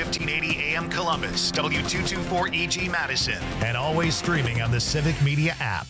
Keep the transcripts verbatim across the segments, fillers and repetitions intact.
fifteen eighty A M Columbus, W two twenty-four E G Madison, and always streaming on the Civic Media app.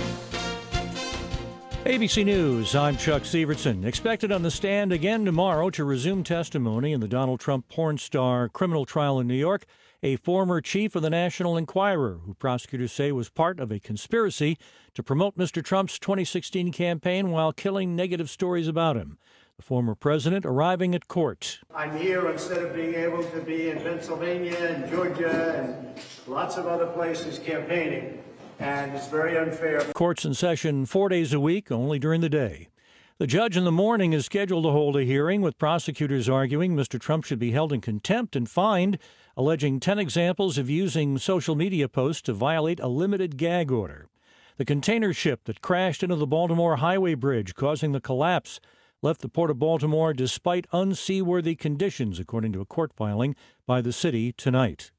A B C News, I'm Chuck Severson. Expected on the stand again tomorrow to resume testimony in the Donald Trump porn star criminal trial in New York, a former chief of the National Enquirer, who prosecutors say was part of a conspiracy to promote Mister Trump's twenty sixteen campaign while killing negative stories about him. The former president arriving at court. I'm here instead of being able to be in Pennsylvania and Georgia and lots of other places campaigning, and it's very unfair. Court's in session four days a week, only during the day. The judge in the morning is scheduled to hold a hearing, with prosecutors arguing Mister Trump should be held in contempt and fined, alleging ten examples of using social media posts to violate a limited gag order. The container ship that crashed into the Baltimore Highway Bridge, causing the collapse, left the Port of Baltimore despite unseaworthy conditions, according to a court filing by the city tonight.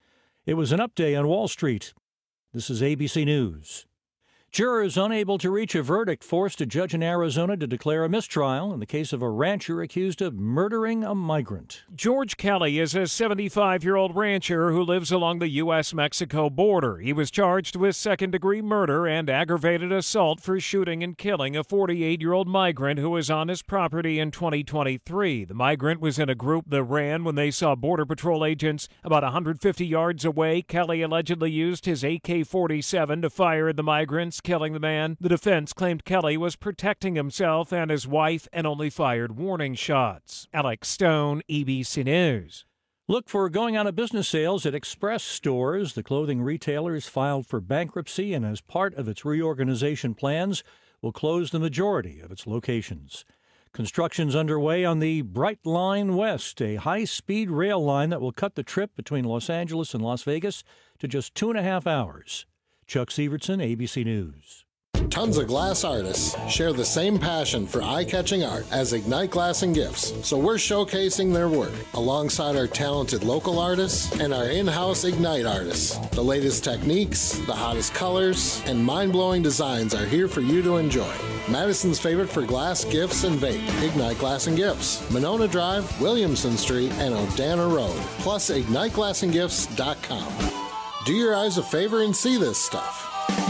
It was an up day on Wall Street. This is A B C News. Jurors unable to reach a verdict forced a judge in Arizona to declare a mistrial in the case of a rancher accused of murdering a migrant. George Kelly is a seventy-five-year-old rancher who lives along the U S Mexico border. He was charged with second-degree murder and aggravated assault for shooting and killing a forty-eight-year-old migrant who was on his property in twenty twenty-three. The migrant was in a group that ran when they saw Border Patrol agents about one hundred fifty yards away. Kelly allegedly used his A K forty-seven to fire at the migrants, killing the man. The defense claimed Kelly was protecting himself and his wife and only fired warning shots. Alex Stone, A B C News. Look for going out of business sales at Express stores. The clothing retailer has filed for bankruptcy and, as part of its reorganization plans, will close the majority of its locations. Construction's underway on the Bright Line West, a high-speed rail line that will cut the trip between Los Angeles and Las Vegas to just two and a half hours. Chuck Severson, A B C News. Tons of glass artists share the same passion for eye-catching art as Ignite Glass and Gifts, so we're showcasing their work alongside our talented local artists and our in-house Ignite artists. The latest techniques, the hottest colors, and mind-blowing designs are here for you to enjoy. Madison's favorite for glass, gifts, and vape, Ignite Glass and Gifts. Monona Drive, Williamson Street, and Odana Road, plus ignite glass and gifts dot com. Do your eyes a favor and see this stuff.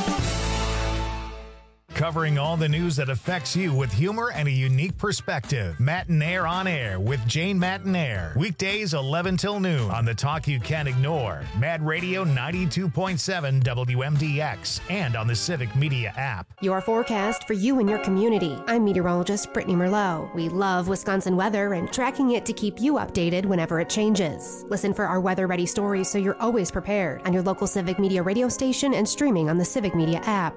Covering all the news that affects you with humor and a unique perspective. Matinaire on Air with Jane Matinaire. Weekdays eleven till noon on the talk you can't ignore. Mad Radio ninety-two point seven W M D X and on the Civic Media app. Your forecast for you and your community. I'm meteorologist Brittany Merlot. We love Wisconsin weather and tracking it to keep you updated whenever it changes. Listen for our weather-ready stories so you're always prepared on your local Civic Media radio station and streaming on the Civic Media app.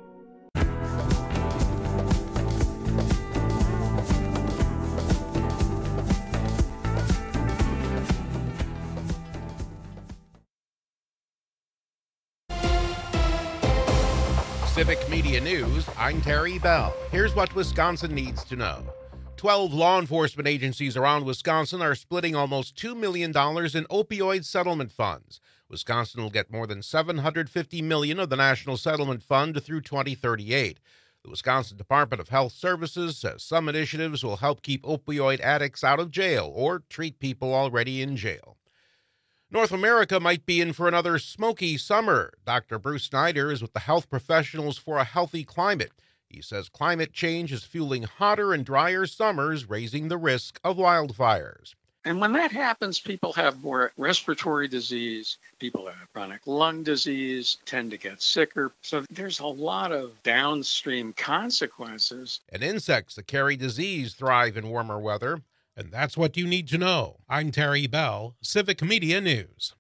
Civic Media News, I'm Terry Bell. Here's what Wisconsin needs to know. Twelve law enforcement agencies around Wisconsin are splitting almost two million dollars in opioid settlement funds. Wisconsin will get more than seven hundred fifty million dollars of the National Settlement Fund through twenty thirty-eight. The Wisconsin Department of Health Services says some initiatives will help keep opioid addicts out of jail or treat people already in jail. North America might be in for another smoky summer. Doctor Bruce Snyder is with the Health Professionals for a Healthy Climate. He says climate change is fueling hotter and drier summers, raising the risk of wildfires. And when that happens, people have more respiratory disease, people that have chronic lung disease tend to get sicker. So there's a lot of downstream consequences. And insects that carry disease thrive in warmer weather. And that's what you need to know. I'm Terry Bell, Civic Media News.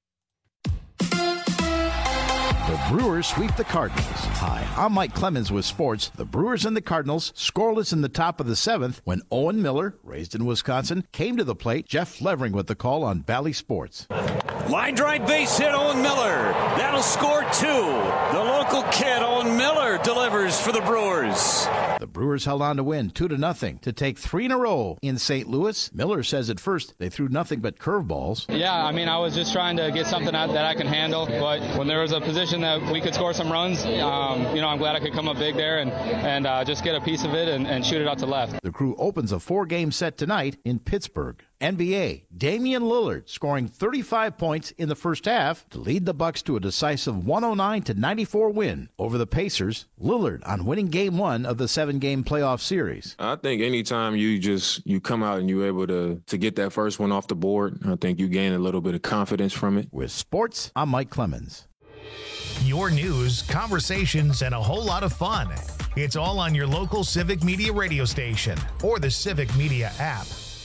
The Brewers sweep the Cardinals. Hi, I'm Mike Clemens with sports. The Brewers and the Cardinals scoreless in the top of the seventh when Owen Miller, raised in Wisconsin, came to the plate. Jeff Levering with the call on Bally Sports. Line drive base hit, Owen Miller. That'll score two. The local kid, Owen Miller, delivers for the Brewers. The Brewers held on to win two to nothing to take three in a row in Saint Louis. Miller says at first they threw nothing but curveballs. Yeah, I mean, I was just trying to get something out that I can handle, but when there was a position that we could score some runs, um, you know, I'm glad I could come up big there and, and uh, just get a piece of it and, and shoot it out to left. The Crew opens a four-game set tonight in Pittsburgh. N B A, Damian Lillard scoring thirty-five points in the first half to lead the Bucks to a decisive one oh nine to ninety-four win over the Pacers. Lillard on winning game one of the seven-game playoff series. I think anytime you just you come out and you're able to to get that first one off the board, I think you gain a little bit of confidence from it. With sports, I'm Mike Clemens. Your news, conversations, and a whole lot of fun. It's all on your local Civic Media radio station or the Civic Media app.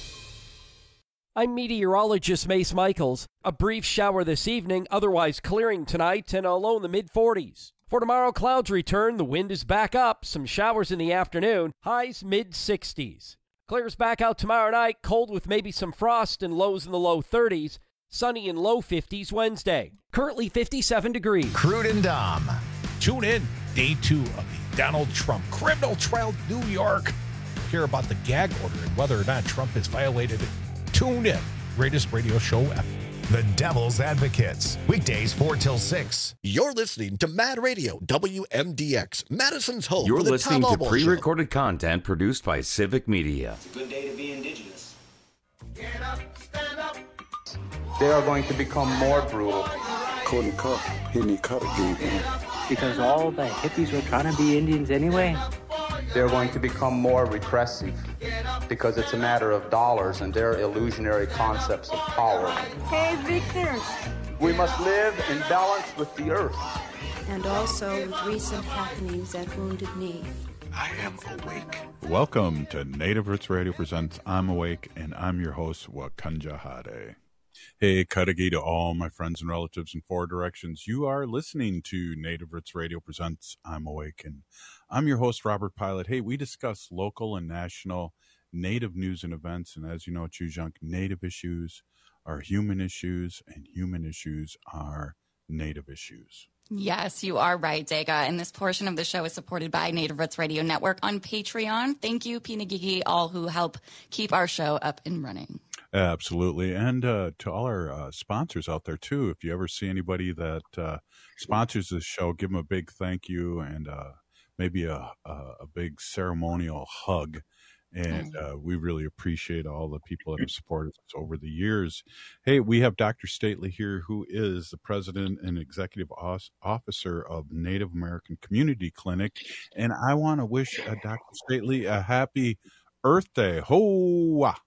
I'm meteorologist Mace Michaels. A brief shower this evening, otherwise clearing tonight and a low in the mid forties. For tomorrow, clouds return. The wind is back up. Some showers in the afternoon. Highs mid sixties. Clears back out tomorrow night. Cold with maybe some frost and lows in the low thirties. Sunny and low fifties Wednesday. Currently fifty-seven degrees. Crude and Dom. Tune in. Day two of the Donald Trump criminal trial, New York. Hear about the gag order and whether or not Trump has violated it. Tune in. Greatest radio show ever. The Devil's Advocates. Weekdays four till six. You're listening to Mad Radio, W M D X, Madison's home You're for the listening Tom to Albo pre-recorded show. Content produced by Civic Media. It's a good day to be indigenous. Get up, stand up. They are going to become more brutal. Couldn't cut. He need cut again. Because all the hippies were trying to be Indians anyway. They're going to become more repressive because it's a matter of dollars and their illusionary concepts of power. Hey, Victor. We must live in balance with the earth. And also with recent happenings at Wounded Knee. I am awake. Welcome to Native Roots Radio Presents I'm Awake, and I'm your host, Wakanja Hade. Hey, Kadagi to all my friends and relatives in four directions. You are listening to Native Roots Radio Presents I'm Awake, and I'm your host, Robert Pilot. Hey, we discuss local and national Native news and events, and as you know, Chujunk, Native issues are human issues, and human issues are Native issues. Yes, you are right, Dega. And this portion of the show is supported by Native Roots Radio Network on Patreon. Thank you, Pinagigi, all who help keep our show up and running. Absolutely. And uh, to all our uh, sponsors out there, too, if you ever see anybody that uh, sponsors this show, give them a big thank you and uh, maybe a, a, a big ceremonial hug. And uh, we really appreciate all the people that have supported us over the years. Hey, we have Doctor Stately here, who is the president and executive officer of Native American Community Clinic. And I want to wish uh, Doctor Stately a happy Earth Day. Hoa!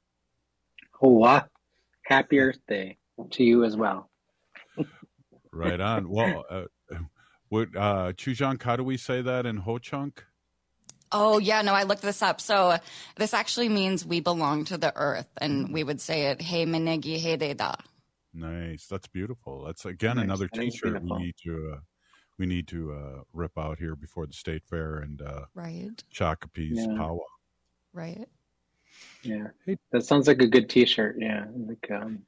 Hoa! Happy Earth Day to you as well. Right on. Well, uh, what, uh, Chujunk, how do we say that in Ho-Chunk? Oh, yeah, no, I looked this up. So uh, this actually means we belong to the earth, and we would say it, hey, menegi, hey, deda. Nice. That's beautiful. That's, again, nice. Another T-shirt we need to uh, we need to uh, rip out here before the State Fair and uh, right. Shakapee's yeah. powwow. Right. Yeah. That sounds like a good T-shirt, yeah. Like, um,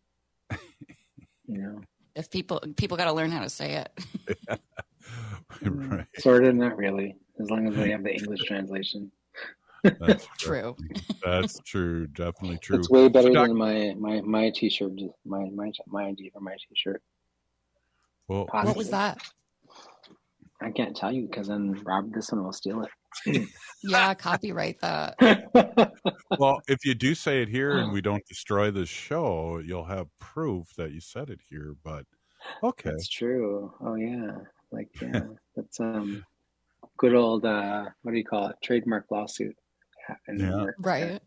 you know. If people, people got to learn how to say it. Right. Sort of, not really. As long as they have the English translation. That's true. That's true. Definitely true. It's way better so, than my, my, my T-shirt, my my my idea for my T-shirt. Well, Possibly. What was that? I can't tell you because then Rob, this one will steal it. Yeah, copyright that. Well, if you do say it here and we don't destroy the show, you'll have proof that you said it here. But okay, that's true. Oh yeah, like yeah, that's um. Good old, uh, what do you call it? Trademark lawsuit. Yeah. Right.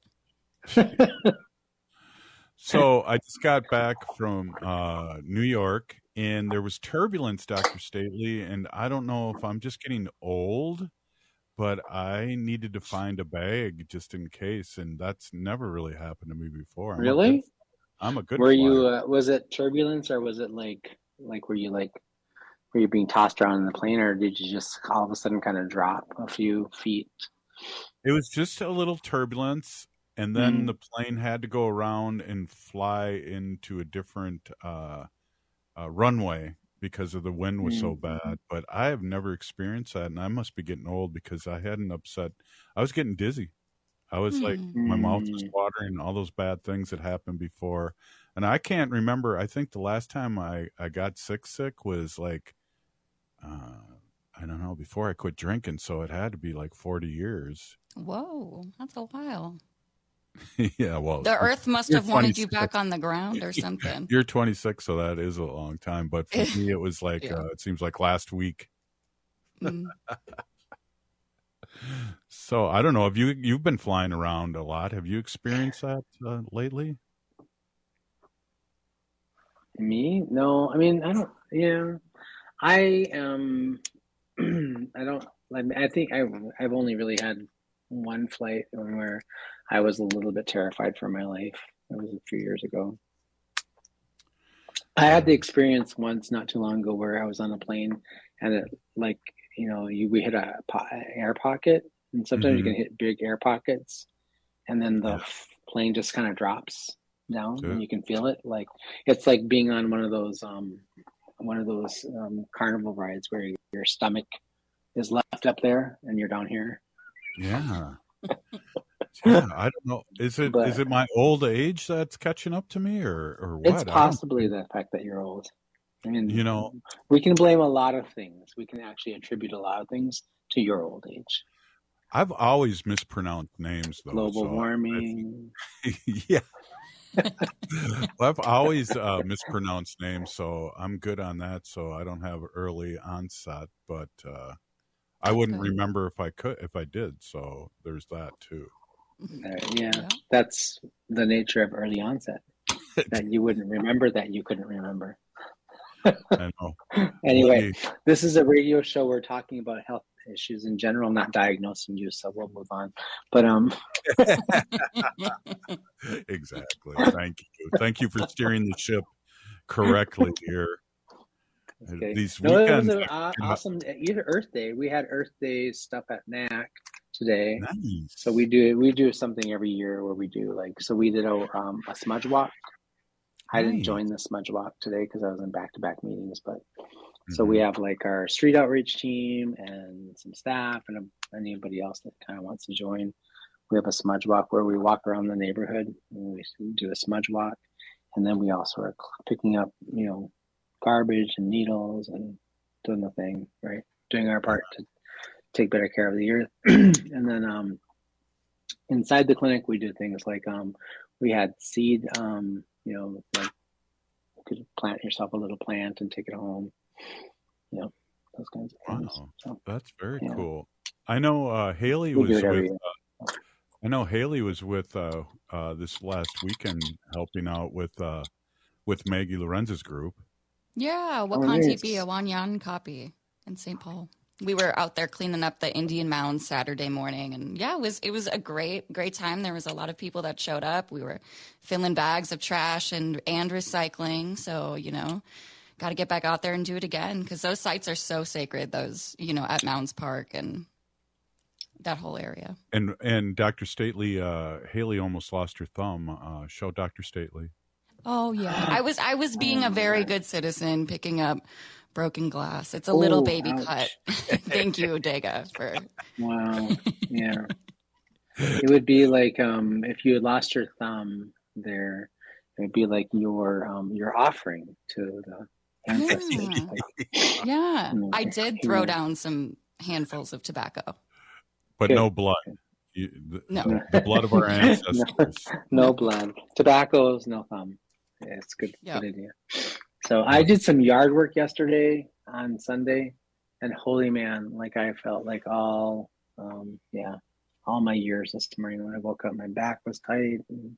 So I just got back from uh, New York, and there was turbulence, Doctor Stately, and I don't know if I'm just getting old, but I needed to find a bag just in case, and that's never really happened to me before. I'm really? A good, I'm a good. Were flyer. you? Uh, was it turbulence, or was it like, like were you like? Were you being tossed around in the plane, or did you just all of a sudden kind of drop a few feet? It was just a little turbulence, and then mm. the plane had to go around and fly into a different uh, uh, runway because of the wind was so bad. But I have never experienced that, and I must be getting old because I hadn't upset. I was getting dizzy. I was like, my mouth was watering, all those bad things that happened before. And I can't remember. I think the last time I, I got sick, sick was like, uh, I don't know, before I quit drinking. So it had to be like forty years. Whoa, that's a while. Yeah, well. The earth must have wanted you back on the ground or something. You're twenty-six, so that is a long time. But for me, it was like, yeah. uh, it seems like last week. Mm. So I don't know. Have you, you've been flying around a lot. Have you experienced that uh, lately? Me? No, I mean, I don't, yeah, I am, I don't, like, I think I, I've only really had one flight where I was a little bit terrified for my life. That was a few years ago. I had the experience once not too long ago where I was on a plane and it, like, you know, you, we hit a po- air pocket, and sometimes mm-hmm. you can hit big air pockets, and then the yeah. plane just kind of drops down, sure. and you can feel it. Like it's like being on one of those, um, one of those um, carnival rides where your stomach is left up there and you're down here. Yeah. Yeah, I don't know. Is it but, is it my old age that's catching up to me, or or what? It's possibly the fact that you're old. I mean, you know, we can blame a lot of things. We can actually attribute a lot of things to your old age. I've always mispronounced names, though. Global so warming. Yeah. Well, I've always uh, mispronounced names, so I'm good on that. So I don't have early onset, but uh, I wouldn't okay. remember if I could, if I did. So there's that too. Uh, yeah, yeah, that's the nature of early onset. That you wouldn't remember that you couldn't remember. I know. Anyway, this is a radio show. We're talking about health issues in general, not diagnosing you. So we'll move on. But um, exactly. Thank you. Thank you for steering the ship correctly here. Okay. These no, weekends, it was an awesome. Either Earth Day. We had Earth Day stuff at N A C today. Nice. So we do we do something every year where we do like so we did a um a smudge walk. I didn't Nice. join the smudge walk today because I was in back-to-back meetings, but Mm-hmm. so we have like our street outreach team and some staff and a, anybody else that kind of wants to join. We have a smudge walk where we walk around the neighborhood and we do a smudge walk, and then we also are picking up, you know, garbage and needles and doing the thing, right? Doing our part to take better care of the earth. And then um, inside the clinic, we do things like um, we had seed, um, you know, like you could plant yourself a little plant and take it home. You know, those kinds of things. Wow, so, that's very yeah. cool. I know uh, Haley we was do it every with. year. Uh, I know Haley was with uh, uh, this last weekend helping out with uh, with Maggie Lorenz's group. Yeah, Oh, Wakanti nice. Bia Wanyan Copy in Saint Paul. We were out there cleaning up the Indian Mound Saturday morning, and yeah, it was it was a great great time. There was a lot of people that showed up. We were filling bags of trash and and recycling. So you know, got to get back out there and do it again because those sites are so sacred. Those you know at Mounds Park and that whole area. And and Doctor Stately, uh, Haley almost lost her thumb. Uh, show Doctor Stately. Oh yeah, I was I was being a very good citizen, picking up broken glass. It's a little Oh, baby ouch. cut. Thank you, Dega, for Wow. Yeah. It would be like um, if you had lost your thumb there, it would be like your um, your offering to the ancestors. Yeah. Like, yeah. you know, I did throw yeah. down some handfuls of tobacco. But Good. no blood. You, the, No. the, the blood of our ancestors. no, no blood. Tobacco's no thumb. Yeah, it's good, Yeah. good idea. So I did some yard work yesterday on Sunday, and holy man, like I felt like all, um, yeah, all my years this morning when I woke up, my back was tight. And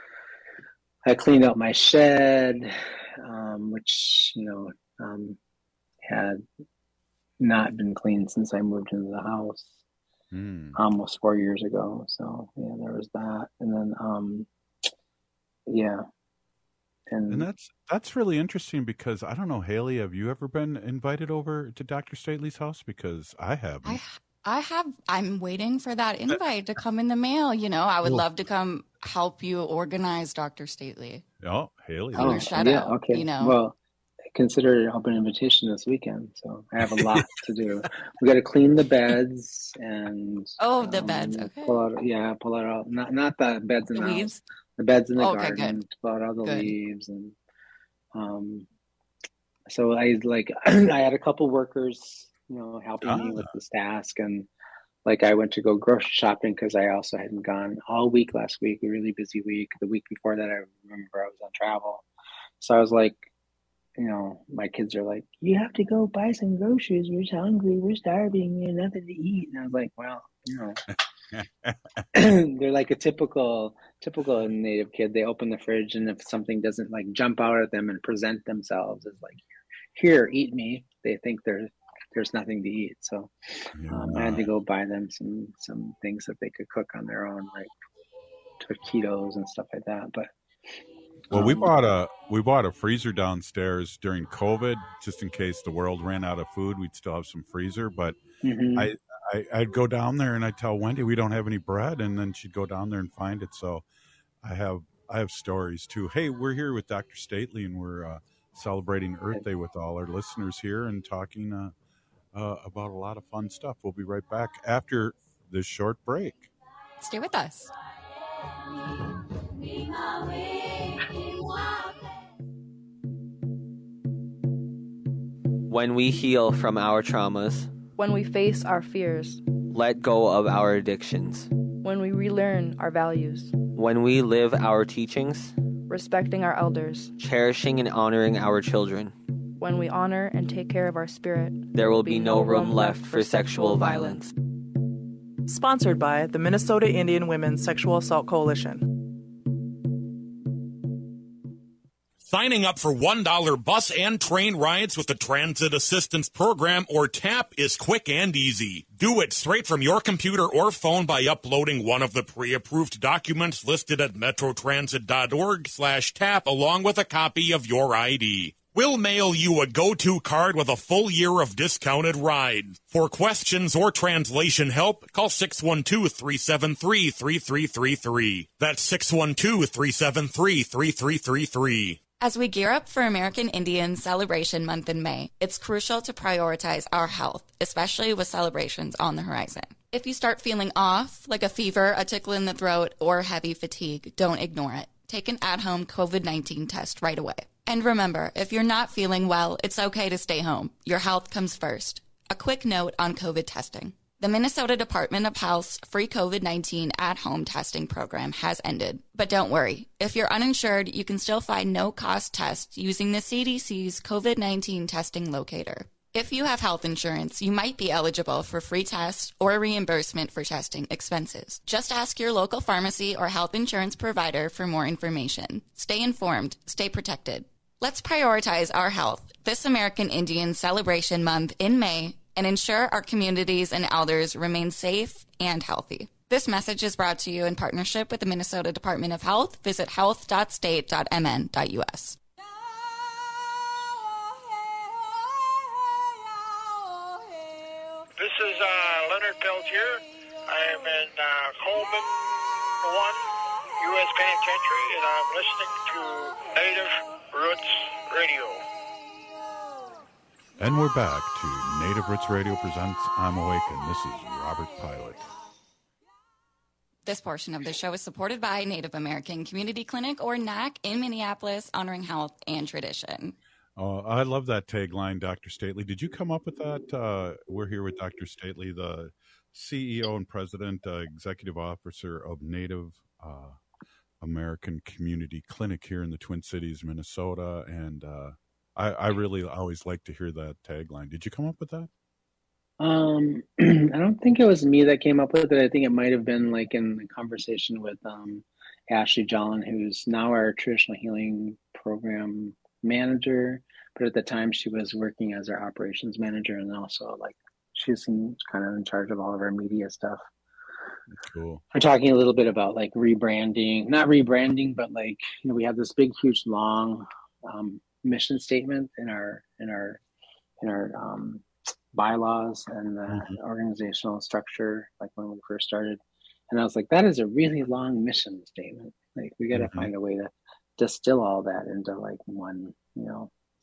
I cleaned out my shed, um, which, you know, um, had not been cleaned since I moved into the house Mm. almost four years ago. So yeah, there was that. And then, um, yeah. And, And that's that's really interesting because I don't know, Haley, have you ever been invited over to Doctor Stately's house? Because I haven't. I I have I'm waiting for that invite to come in the mail. You know, I would Cool. love to come help you organize Doctor Stately. Oh, Haley. Oh, oh, your shadow, yeah, okay. you know. Well, consider it an open invitation this weekend. So I have a lot to do. We got to clean the beds and Oh, the um, beds. Okay. pull out, yeah, pull out all not not the beds in The the house, weeds? the beds in the Oh, okay, garden. good. Pull out all the Good. leaves and um. So I like I had a couple workers, you know, helping me with this task, and like I went to go grocery shopping because I also hadn't gone all week last week. A really busy week. The week before that, I remember I was on travel, so I was like, you know, my kids are like, you have to go buy some groceries. We're hungry. We're starving. We have nothing to eat. And I was like, well, you know, they're like a typical, typical Native kid. They open the fridge, and if something doesn't like jump out at them and present themselves as like, here, eat me, they think there's there's nothing to eat. So um, I had to go buy them some some things that they could cook on their own, like taquitos and stuff like that. But Well, we Um, bought a we bought a freezer downstairs during COVID, just in case the world ran out of food. We'd still have some freezer. But Mhm. I, I I'd go down there and I'd tell Wendy we don't have any bread, and then she'd go down there and find it. So I have I have stories too. Hey, we're here with Doctor Stately, and we're uh, celebrating Earth Day with all our listeners here and talking uh, uh, about a lot of fun stuff. We'll be right back after this short break. Stay with us. When we heal from our traumas, When we face our fears, let go of our addictions, when we relearn our values, when we live our teachings, respecting our elders, cherishing and honoring our children, when we honor and take care of our spirit, there will be no room left for sexual violence. Sponsored by the Minnesota Indian Women's Sexual Assault Coalition. Signing up for one dollar bus and train rides with the Transit Assistance Program, or TAP, is quick and easy. Do it straight from your computer or phone by uploading one of the pre-approved documents listed at metrotransit.org slash tap along with a copy of your I D. We'll mail you a go-to card with a full year of discounted rides. For questions or translation help, call six one two, three seven three, three three three three. That's six one two, three seven three, three three three three. As we gear up for American Indian Celebration Month in May, it's crucial to prioritize our health, especially with celebrations on the horizon. If you start feeling off, like a fever, a tickle in the throat, or heavy fatigue, don't ignore it. Take an at-home COVID nineteen test right away. And remember, if you're not feeling well, it's okay to stay home. Your health comes first. A quick note on COVID testing. The Minnesota Department of Health's free COVID nineteen at-home testing program has ended. But don't worry. If you're uninsured, you can still find no-cost tests using the C D C's COVID nineteen testing locator. If you have health insurance, you might be eligible for free tests or reimbursement for testing expenses. Just ask your local pharmacy or health insurance provider for more information. Stay informed. Stay protected. Let's prioritize our health this American Indian Celebration Month in May and ensure our communities and elders remain safe and healthy. This message is brought to you in partnership with the Minnesota Department of Health. Visit health dot state dot m n dot u s. This is uh, Leonard Peltier. I am in uh, Coleman one U S Penitentiary, and I'm listening to Native Roots Radio. And we're back to Native Roots Radio presents I'm Awake, and this is Robert Pilot. This portion of the show is supported by Native American Community Clinic, or N A C, in Minneapolis, honoring health and tradition. Oh, I love that tagline, Doctor Stately. Did you come up with that? Uh, we're here with Doctor Stately, the C E O and President, uh, Executive Officer of Native uh, American Community Clinic here in the Twin Cities, Minnesota. And uh, I, I really always like to hear that tagline. Did you come up with that? Um, I don't think it was me that came up with it. I think it might have been like in the conversation with um, Ashley Jolin, who's now our traditional healing program manager. But at the time, she was working as our operations manager, and also like she's in, kind of in charge of all of our media stuff. Cool. We're talking a little bit about like rebranding, not rebranding, but like, you know, we have this big, huge, long um, mission statement in our in our in our um, bylaws and the mm-hmm. organizational structure, like when we first started. And I was like, that is a really long mission statement. Like we got to mm-hmm. find a way to distill all that into like one, you know,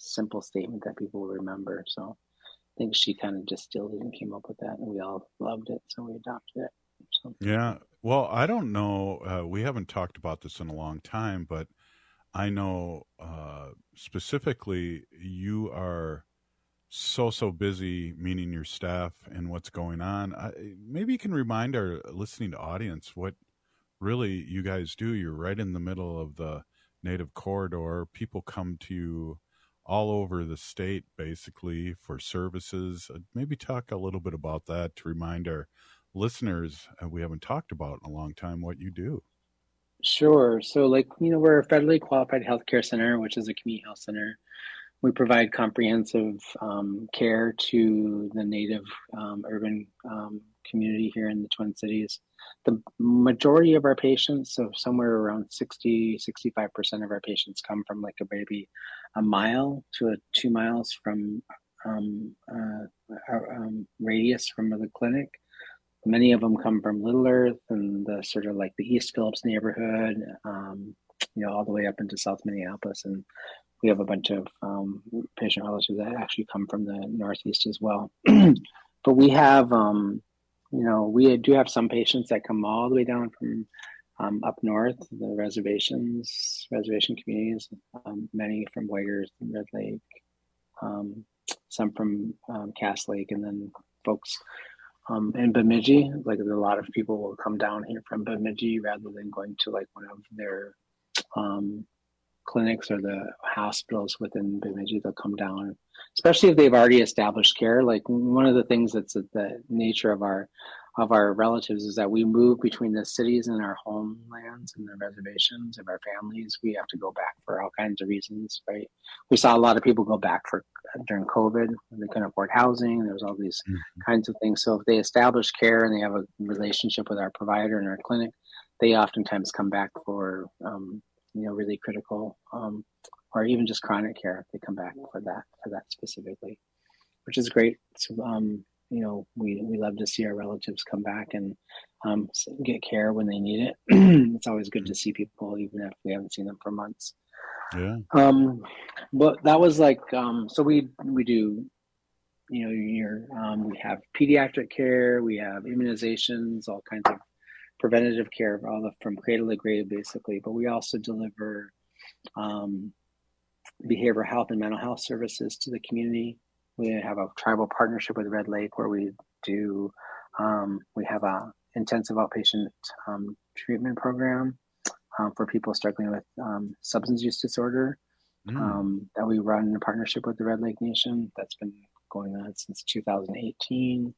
simple statement that people will remember. So I think she kind of distilled it and came up with that, and we all loved it, so we adopted it. So. Yeah. Well, I don't know. Uh, we haven't talked about this in a long time, but I know uh, specifically you are so, so busy, meaning your staff and what's going on. I, maybe you can remind our listening audience what really you guys do. You're right in the middle of the Native corridor. People come to you all over the state, basically, for services. Uh, maybe talk a little bit about that to remind our listeners, uh, we haven't talked about in a long time, what you do. Sure. So, like, you know, we're a federally qualified healthcare center, which is a community health center. We provide comprehensive um, care to the Native um, urban um, community here in the Twin Cities. The majority of our patients, so somewhere around sixty, sixty-five percent of our patients come from like a maybe a mile to a two miles from um, uh, our um, radius from the clinic. Many of them come from Little Earth and the sort of like the East Phillips neighborhood, um, you know, all the way up into South Minneapolis. And we have a bunch of um, patient relatives that actually come from the Northeast as well. But we have, um, you know, we do have some patients that come all the way down from um, up north, the reservations, reservation communities, um, many from White Earth and Red Lake, um, some from um, Cass Lake, and then folks um, in Bemidji. Like a lot of people will come down here from Bemidji rather than going to like one of their um, clinics or the hospitals within Bemidji. They'll come down, especially if they've already established care. Like one of the things that's the nature of our of our relatives is that we move between the cities and our homelands and the reservations of our families. We have to go back for all kinds of reasons, right? We saw a lot of people go back for during COVID when they couldn't afford housing. There was all these mm-hmm. kinds of things. So if they establish care and they have a relationship with our provider and our clinic, they oftentimes come back for um, you know, really critical um, or even just chronic care. They come back for that, for that specifically, which is great. So, um, you know, we, we love to see our relatives come back and um, get care when they need it. It's always good to see people, even if we haven't seen them for months. Yeah. Um, but that was like, um, so we, we do, you know, your, um, we have pediatric care, we have immunizations, all kinds of preventative care, all the, from cradle to grave, basically. But we also deliver um, behavioral health and mental health services to the community. We have a tribal partnership with Red Lake where we do, um, we have a intensive outpatient um, treatment program um, for people struggling with um, substance use disorder mm. um, that we run in partnership with the Red Lake Nation. That's been going on since two thousand eighteen.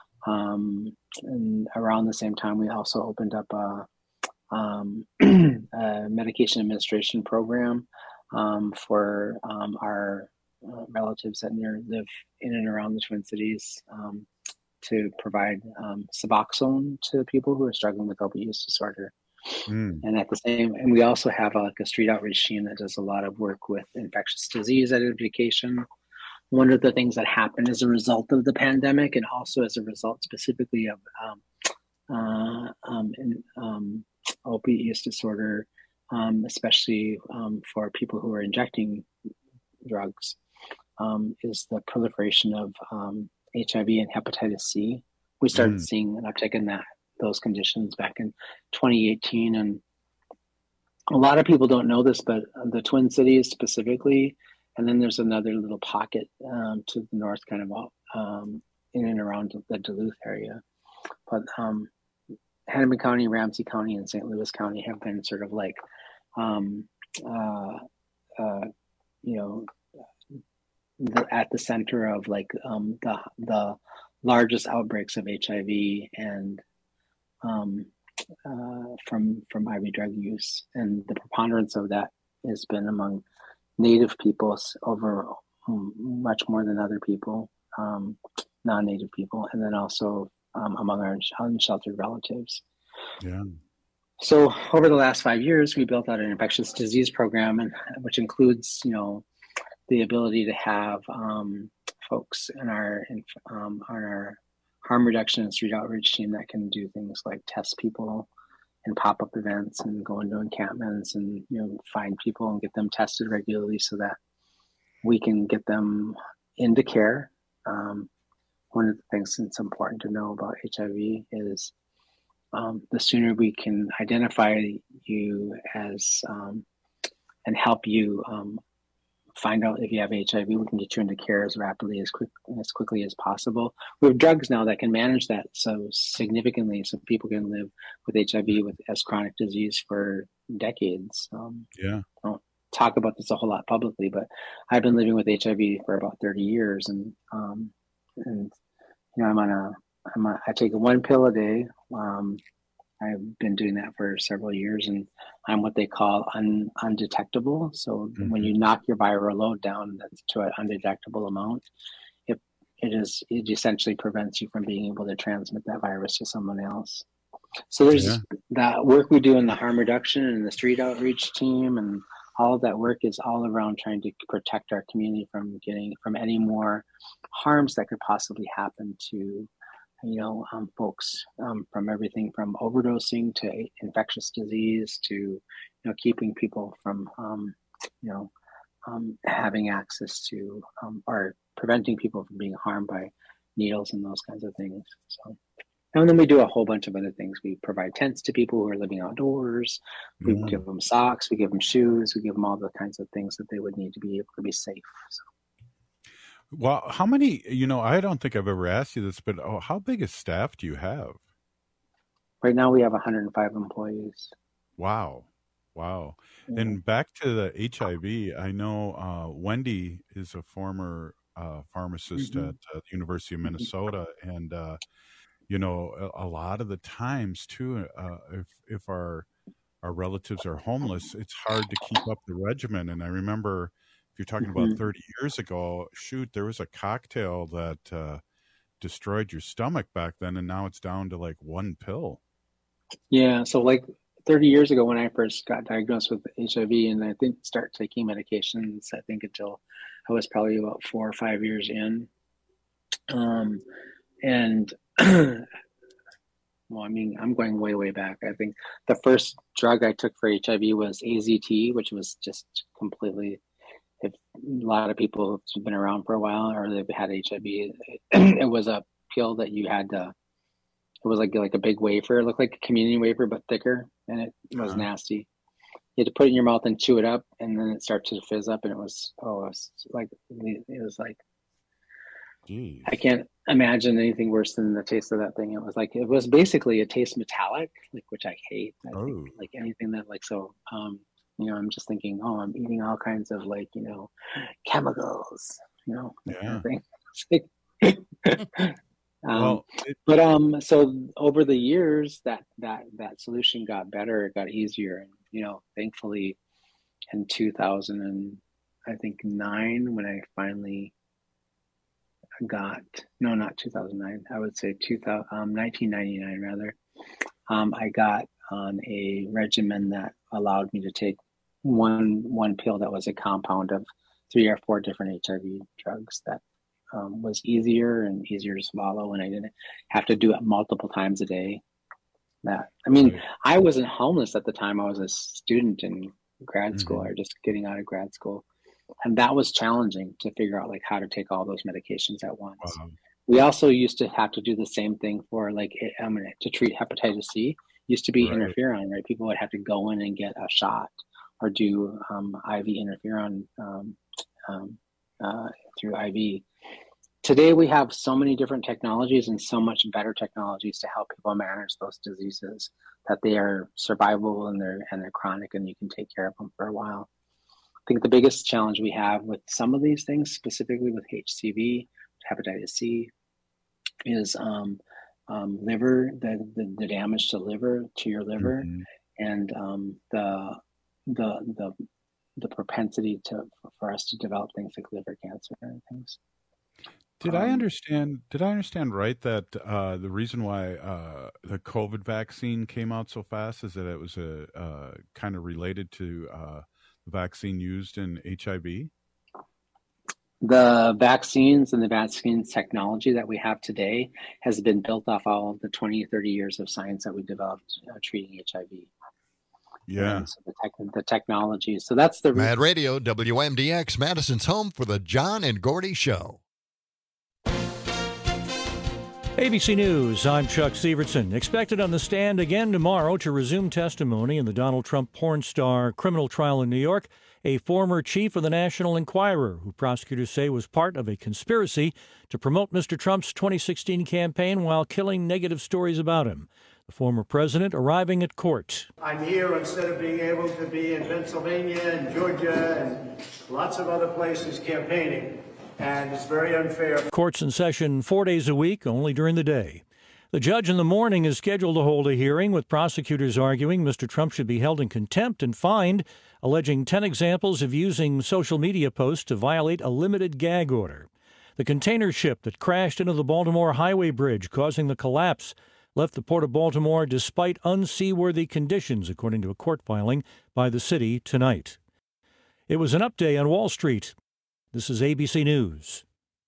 Um, and around the same time, we also opened up a, um, a medication administration program um, for um, our uh, relatives that near live in and around the Twin Cities um, to provide um, Suboxone to people who are struggling with opioid use disorder. Mm. And at the same, and we also have a, like a street outreach team that does a lot of work with infectious disease identification. One of the things that happened as a result of the pandemic, and also as a result specifically of um, uh, um, in, um, opiate use disorder, um, especially um, for people who are injecting drugs, um, is the proliferation of um, H I V and hepatitis C. We started mm. seeing an uptick in that those conditions back in twenty eighteen, and a lot of people don't know this, but the Twin Cities specifically. And then there's another little pocket um, to the north, kind of um, in and around the Duluth area. But um, Hennepin County, Ramsey County, and Saint Louis County have been sort of like, um, uh, uh, you know, the, at the center of like um, the the largest outbreaks of H I V and um, uh, from from I V drug use, and the preponderance of that has been among Native peoples over um, much more than other people, um, non-Native people, and then also um, among our unsheltered relatives. Yeah. So over the last five years, we built out an infectious disease program, and which includes, you know, the ability to have um, folks in our in, um, on our harm reduction and street outreach team that can do things like test people and pop-up events and go into encampments and, you know, find people and get them tested regularly so that we can get them into care. Um, one of the things that's important to know about H I V is um, the sooner we can identify you as um, and help you um, find out if you have H I V, we can get you into care as rapidly as quick as quickly as possible. We have drugs now that can manage that so significantly, so people can live with H I V with as chronic disease for decades. Um, yeah, I don't talk about this a whole lot publicly, but I've been living with H I V for about thirty years, and um, and you know I'm on a I'm on, I take one pill a day. Um, I've been doing that for several years, and I'm what they call un, undetectable. So mm-hmm. when you knock your viral load down that's to an undetectable amount, it it is it essentially prevents you from being able to transmit that virus to someone else. So there's yeah. that work we do in the harm reduction and the street outreach team, and all of that work is all around trying to protect our community from getting from any more harms that could possibly happen to you know, um, folks um, from everything from overdosing to infectious disease to, you know, keeping people from, um, you know, um, having access to um, or preventing people from being harmed by needles and those kinds of things. So, and then we do a whole bunch of other things. We provide tents to people who are living outdoors. We mm. give them socks. We give them shoes. We give them all the kinds of things that they would need to be able to be safe. So. Well, how many, you know, I don't think I've ever asked you this, but oh, how big a staff do you have? Right now we have one hundred five employees. Wow. Wow. Yeah. And back to the H I V, I know uh, Wendy is a former uh, pharmacist mm-hmm. at uh, the University of Minnesota. Mm-hmm. And, uh, you know, a, a lot of the times, too, uh, if, if our, our relatives are homeless, it's hard to keep up the regimen. And I remember... You're talking about thirty years ago, shoot, there was a cocktail that uh, destroyed your stomach back then, and now it's down to like one pill. Yeah, so like thirty years ago when I first got diagnosed with H I V, and I didn't start taking medications, I think until I was probably about four or five years in. Um, and well, I mean, I'm going way, way back. I think the first drug I took for H I V was A Z T, which was just completely... If a lot of people have been around for a while or they've had H I V, it was a pill that you had to, it was like like a big wafer. It looked like a communion wafer, but thicker, and it was uh-huh. nasty. You had to put it in your mouth and chew it up, and then it started to fizz up, and it was, oh, it was like, it was like, Jeez. I can't imagine anything worse than the taste of that thing. It was like, it was basically, it tastes metallic, like, which I hate. I oh. think, like anything that like, so, um, you know, I'm just thinking, oh, I'm eating all kinds of like, you know, chemicals, you know, that yeah. kind of thing. um, well, it, but um, so over the years, that that that solution got better, it got easier, and you know, thankfully, in two thousand and I think nine, when I finally got no, not two thousand nine, I would say two thousand, um, nineteen ninety-nine rather, um, I got on a regimen that allowed me to take one one pill that was a compound of three or four different H I V drugs that um, was easier and easier to swallow, and I didn't have to do it multiple times a day. That I mean, right. I wasn't homeless at the time. I was a student in grad mm-hmm. school, or just getting out of grad school, and that was challenging to figure out like how to take all those medications at once. Wow. We also used to have to do the same thing for like um, to treat hepatitis C. Used to be right. interferon, right? People would have to go in and get a shot or do um, I V interferon um, um, uh, through I V. Today, we have so many different technologies and so much better technologies to help people manage those diseases that they are survivable and they're, and they're chronic, and you can take care of them for a while. I think the biggest challenge we have with some of these things, specifically with H C V, hepatitis C, is um, um, liver, the, the, the damage to liver, to your liver, mm-hmm. and um, the the the the propensity to for us to develop things like liver cancer and things. Did um, I understand? Did I understand right that uh, the reason why uh, the COVID vaccine came out so fast is that it was a uh, kind of related to uh, the vaccine used in H I V? The vaccines and the vaccines technology that we have today has been built off all of the twenty, thirty years of science that we developed uh, treating H I V. Yeah. And so the, tech, the technology. So that's the Mad Radio, W M D X, Madison's home for the John and Gordy Show. A B C News, I'm Chuck Severson. Expected on the stand again tomorrow to resume testimony in the Donald Trump porn star criminal trial in New York, a former chief of the National Enquirer, who prosecutors say was part of a conspiracy to promote Mister Trump's twenty sixteen campaign while killing negative stories about him. The former president arriving at court. I'm here instead of being able to be in Pennsylvania and Georgia and lots of other places campaigning. And it's very unfair. Court's in session four days a week, only during the day. The judge in the morning is scheduled to hold a hearing, with prosecutors arguing Mister Trump should be held in contempt and fined, alleging ten examples of using social media posts to violate a limited gag order. The container ship that crashed into the Baltimore Highway Bridge, causing the collapse, left the port of Baltimore despite unseaworthy conditions, according to a court filing by the city tonight. It was an up day on Wall Street. This is A B C News.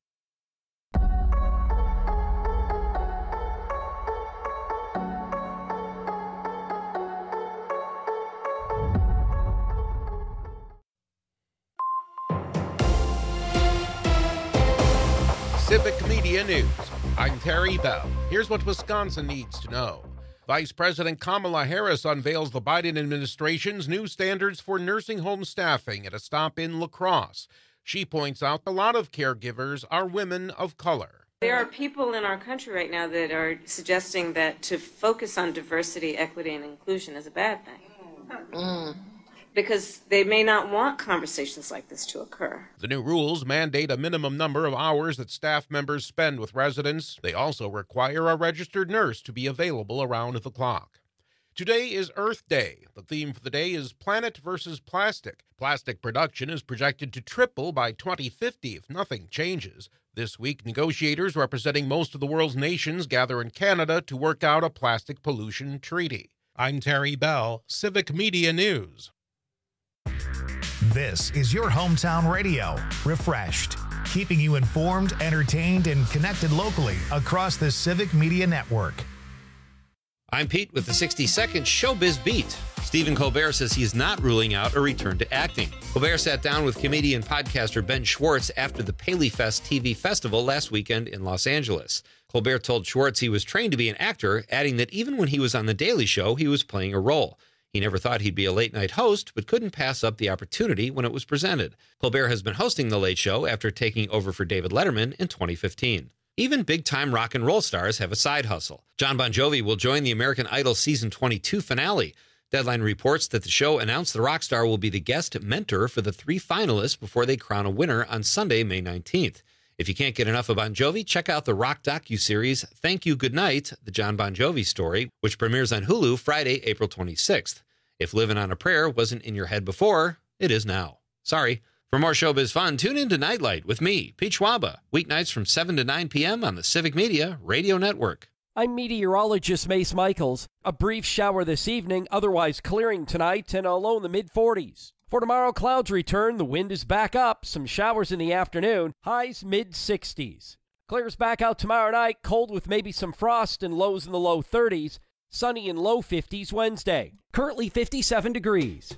Civic Media News. I'm Terry Bell. Here's what Wisconsin needs to know. Vice President Kamala Harris unveils the Biden administration's new standards for nursing home staffing at a stop in La Crosse. She points out a lot of caregivers are women of color. There are people in our country right now that are suggesting that to focus on diversity, equity, and inclusion is a bad thing. Mm. Because they may not want conversations like this to occur. The new rules mandate a minimum number of hours that staff members spend with residents. They also require a registered nurse to be available around the clock. Today is Earth Day. The theme for the day is Planet versus Plastic. Plastic production is projected to triple by twenty fifty if nothing changes. This week, negotiators representing most of the world's nations gather in Canada to work out a plastic pollution treaty. I'm Terry Bell, Civic Media News. This is your hometown radio, Refreshed, keeping you informed, entertained, and connected locally across the Civic Media Network. I'm Pete with the sixty second Showbiz Beat. Stephen Colbert says he is not ruling out a return to acting. Colbert sat down with comedian and podcaster Ben Schwartz after the Paley Fest T V festival last weekend in Los Angeles. Colbert told Schwartz he was trained to be an actor, adding that even when he was on The Daily Show, he was playing a role. He never thought he'd be a late-night host, but couldn't pass up the opportunity when it was presented. Colbert has been hosting The Late Show after taking over for David Letterman in twenty fifteen. Even big-time rock and roll stars have a side hustle. Jon Bon Jovi will join the American Idol Season twenty-two finale. Deadline reports that the show announced the rock star will be the guest mentor for the three finalists before they crown a winner on Sunday, May nineteenth. If you can't get enough of Bon Jovi, check out the rock docuseries Thank You Goodnight, the Jon Bon Jovi story, which premieres on Hulu Friday, April twenty-sixth. If Livin' on a Prayer wasn't in your head before, it is now. Sorry. For more showbiz fun, tune in to Nightlight with me, Pete Schwaba, weeknights from seven to nine p.m. on the Civic Media Radio Network. I'm meteorologist Mace Michaels. A brief shower this evening, otherwise clearing tonight and a low in the mid forties. For tomorrow, clouds return. The wind is back up. Some showers in the afternoon. Highs mid sixties. Clears back out tomorrow night. Cold with maybe some frost and lows in the low thirties. Sunny and low fifties Wednesday. Currently fifty-seven degrees.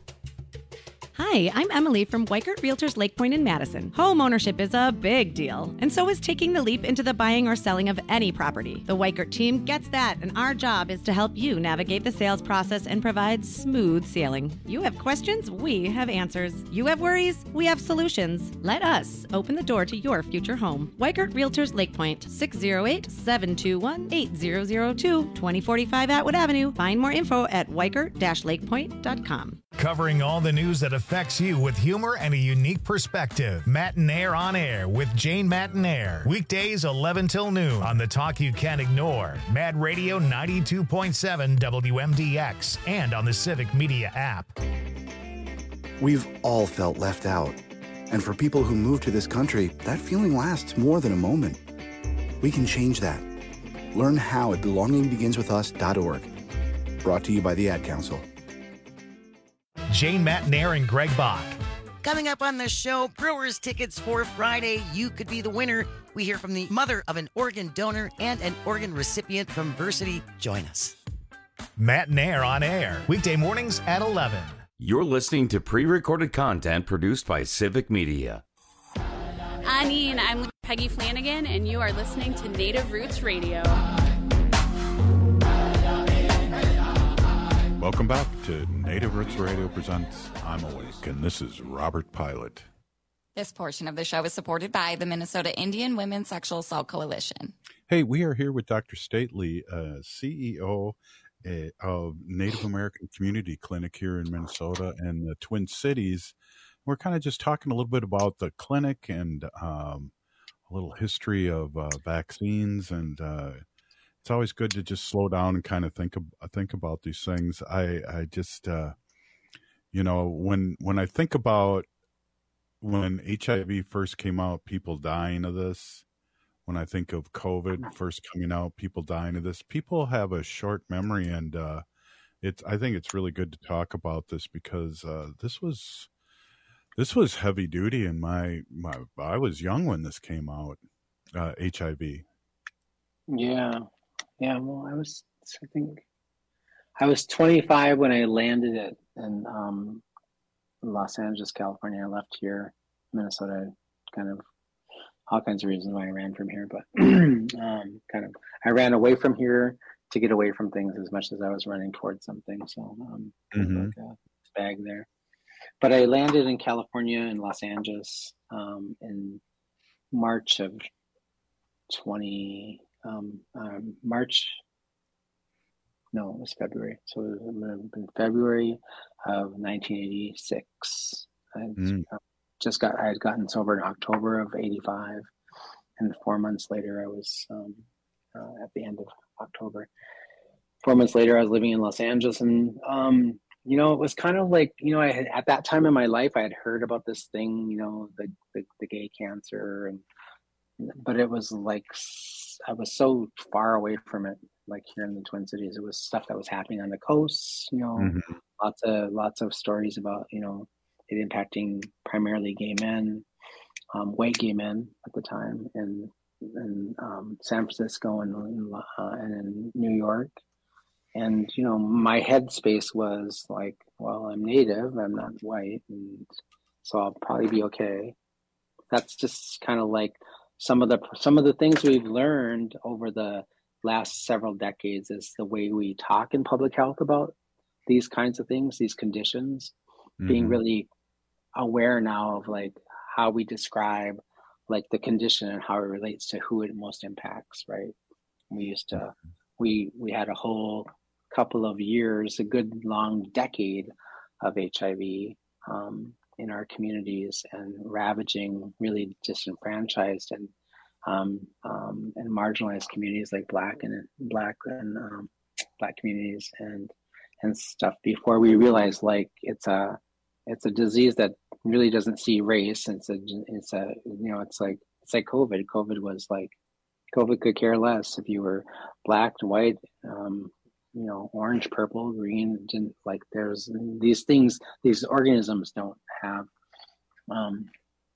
Hi, I'm Emily from Weikert Realtors Lake Point in Madison. Home ownership is a big deal, and so is taking the leap into the buying or selling of any property. The Weikert team gets that, and our job is to help you navigate the sales process and provide smooth sailing. You have questions, we have answers. You have worries, we have solutions. Let us open the door to your future home. Weikert Realtors Lake Point, six oh eight, seven two one, eight zero zero two, twenty forty-five Atwood Avenue. Find more info at weikert dash lakepoint dot com. Covering all the news that affects you with humor and a unique perspective. Matinaire on Air with Jane Matinaire. Weekdays eleven till noon on the talk you can't ignore. Mad Radio ninety-two point seven W M D X and on the Civic Media app. We've all felt left out. And for people who move to this country, that feeling lasts more than a moment. We can change that. Learn how at belonging begins with us dot org. Brought to you by the Ad Council. Jane Matinaire and Greg Bach. Coming up on the show, Brewers tickets for Friday. You could be the winner. We hear from the mother of an organ donor and an organ recipient from Versity. Join us. Matt and Air on Air, weekday mornings at eleven. You're listening to pre-recorded content produced by Civic Media. Anine, I'm Peggy Flanagan, and you are listening to Native Roots Radio. Welcome back to Native Roots Radio presents I'm Awake, and this is Robert Pilot. This portion of the show is supported by the Minnesota Indian Women's Sexual Assault Coalition. Hey, we are here with Doctor Stately, uh, C E O uh, of Native American Community Clinic here in Minnesota and the Twin Cities. We're kind of just talking a little bit about the clinic and um, a little history of uh, vaccines, and uh, it's always good to just slow down and kind of think of, think about these things. I I just uh, you know when when I think about when H I V first came out, people dying of this. When I think of COVID first coming out, people dying of this. People have a short memory, and uh, it's. I think it's really good to talk about this because uh, this was this was heavy duty. In my my, I was young when this came out. Uh, H I V. Yeah, yeah. Well, I was. I think I was twenty-five when I landed it in um, Los Angeles, California. I left here, Minnesota, kind of. All kinds of reasons why I ran from here, but um, kind of I ran away from here to get away from things as much as I was running towards something. So um, mm-hmm. like a bag there. But I landed in California in Los Angeles um, in March of twenty um, um, March. No, it was February. So it was in February of nineteen eighty-six. I, mm. uh, Just got, I had gotten sober in October of eighty-five, and four months later, I was um, uh, at the end of October. Four months later, I was living in Los Angeles, and um, you know, it was kind of like, you know, I had, at that time in my life, I had heard about this thing, you know, the the, the gay cancer, and but it was like I was so far away from it. Like here in the Twin Cities, it was stuff that was happening on the coast, you know, mm-hmm. lots of lots of stories about, you know, it impacting primarily gay men, um, white gay men at the time, in in um, San Francisco and uh, and in New York. And you know, my headspace was like, well, I'm Native, I'm not white, and so I'll probably be okay. That's just kind of like some of the some of the things we've learned over the last several decades is the way we talk in public health about these kinds of things, these conditions. Mm-hmm. Being really aware now of like how we describe like the condition and how it relates to who it most impacts, right? We used to, we we had a whole couple of years, a good long decade of H I V um, in our communities and ravaging really disenfranchised and um, um, and marginalized communities like Black and Black and um, Black communities and and stuff before we realized like it's a it's a disease that really doesn't see race. It's a it's a you know it's like it's like COVID. COVID was like COVID could care less if you were Black, white, um, you know, orange, purple, green. Didn't like there's these things. These organisms don't have um,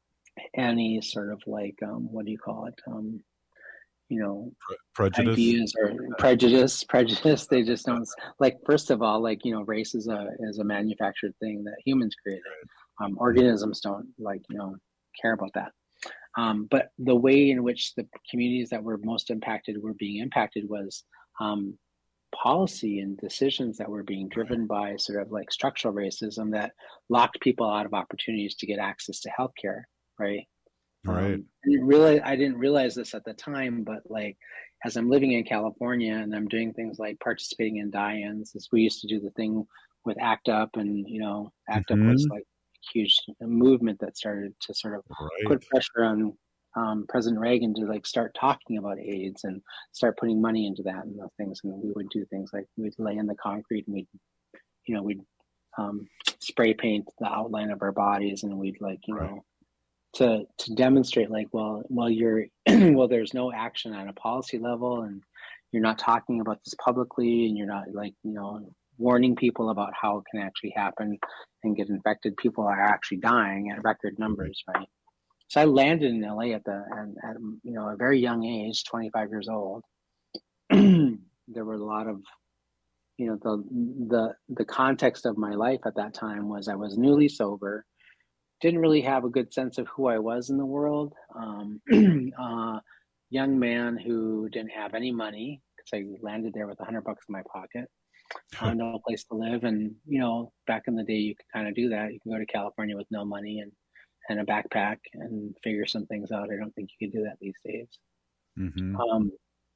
any sort of like um, what do you call it? Um, you know, prejudice ideas or prejudice, prejudice. They just don't like, first of all, like, you know, race is a, is a manufactured thing that humans created. Um, organisms don't like, you know, care about that. Um, but the way in which the communities that were most impacted were being impacted was um, policy and decisions that were being driven by sort of like structural racism that locked people out of opportunities to get access to healthcare. Right. Right. Um, I didn't realize I didn't realize this at the time, but like as I'm living in California and I'm doing things like participating in die-ins, as we used to do the thing with ACT UP, and you know, ACT UP mm-hmm. was like a huge movement that started to sort of right. put pressure on um, President Reagan to like start talking about AIDS and start putting money into that and those things. And we would do things like we'd lay in the concrete and we'd, you know, we'd um, spray paint the outline of our bodies, and we'd like, you right. know. to to demonstrate like, well, well, you're, well, there's no action on a policy level, and you're not talking about this publicly, and you're not like, you know, warning people about how it can actually happen and get infected. People are actually dying at record numbers, right? So I landed in L A at the, at, at you know, a very young age, twenty-five years old. There were a lot of you know, the the the context of my life at that time was I was newly sober, didn't really have a good sense of who I was in the world. Um, uh, young man who didn't have any money because I landed there with a hundred bucks in my pocket, uh, no place to live, and you know, back in the day, you could kind of do that. You can go to California with no money and and a backpack and figure some things out. I don't think you could do that these days. Mm-hmm. Um,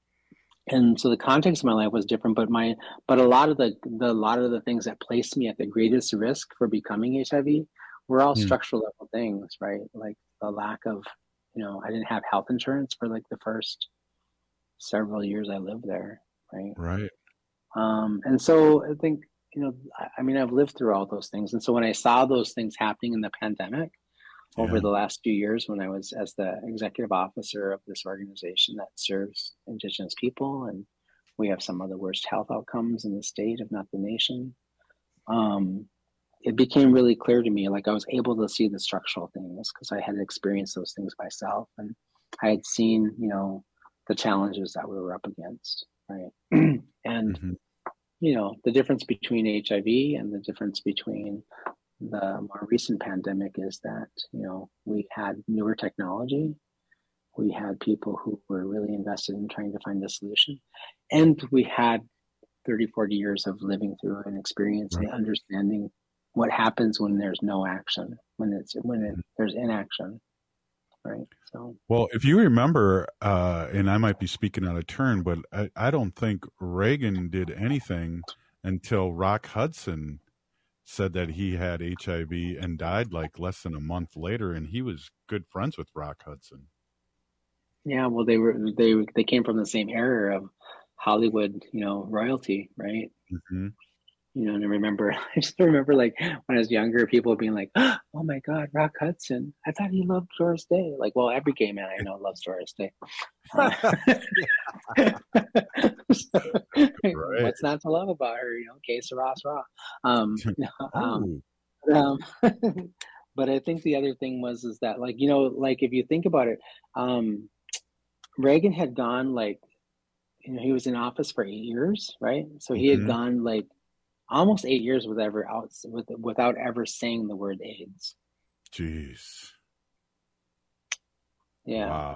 and so the context of my life was different, but my but a lot of the the a lot of the things that placed me at the greatest risk for becoming H I V were all Mm. structural level things, right? Like the lack of, you know, I didn't have health insurance for like the first several years I lived there, right? Right. Um, and so I think, you know, I, I mean, I've lived through all those things, and so when I saw those things happening in the pandemic over Yeah. the last few years, when I was as the executive officer of this organization that serves Indigenous people, and we have some of the worst health outcomes in the state, if not the nation, um, it became really clear to me, like I was able to see the structural things because I had experienced those things myself, and I had seen, you know, the challenges that we were up against, right? And, Mhm. you know, the difference between H I V and the difference between the more recent pandemic is that, you know, we had newer technology. We had people who were really invested in trying to find a solution. And we had thirty, forty years of living through and experience and understanding what happens when there's no action, when it's when it, there's inaction, right? So Well, if you remember, uh, and I might be speaking out of turn, but I, I don't think Reagan did anything until Rock Hudson said that he had H I V and died like less than a month later, and he was good friends with Rock Hudson. yeah, well, they were they they came from the same era of Hollywood, you know, royalty, right? Mm-hmm. You know, and I remember, I just remember like when I was younger, people being like, "Oh my God, Rock Hudson! I thought he loved Doris Day." Like, well, every gay man I know loves Doris Day. Uh, so, Right. what's not to love about her? You know, que sera, sera. Um, um, Oh. um, but I think the other thing was is that, like, you know, like if you think about it, um, Reagan had gone like, you know, he was in office for eight years, right? So he had Mhm. gone like almost eight years with ever out with without ever saying the word AIDS. Jeez. Yeah. Wow.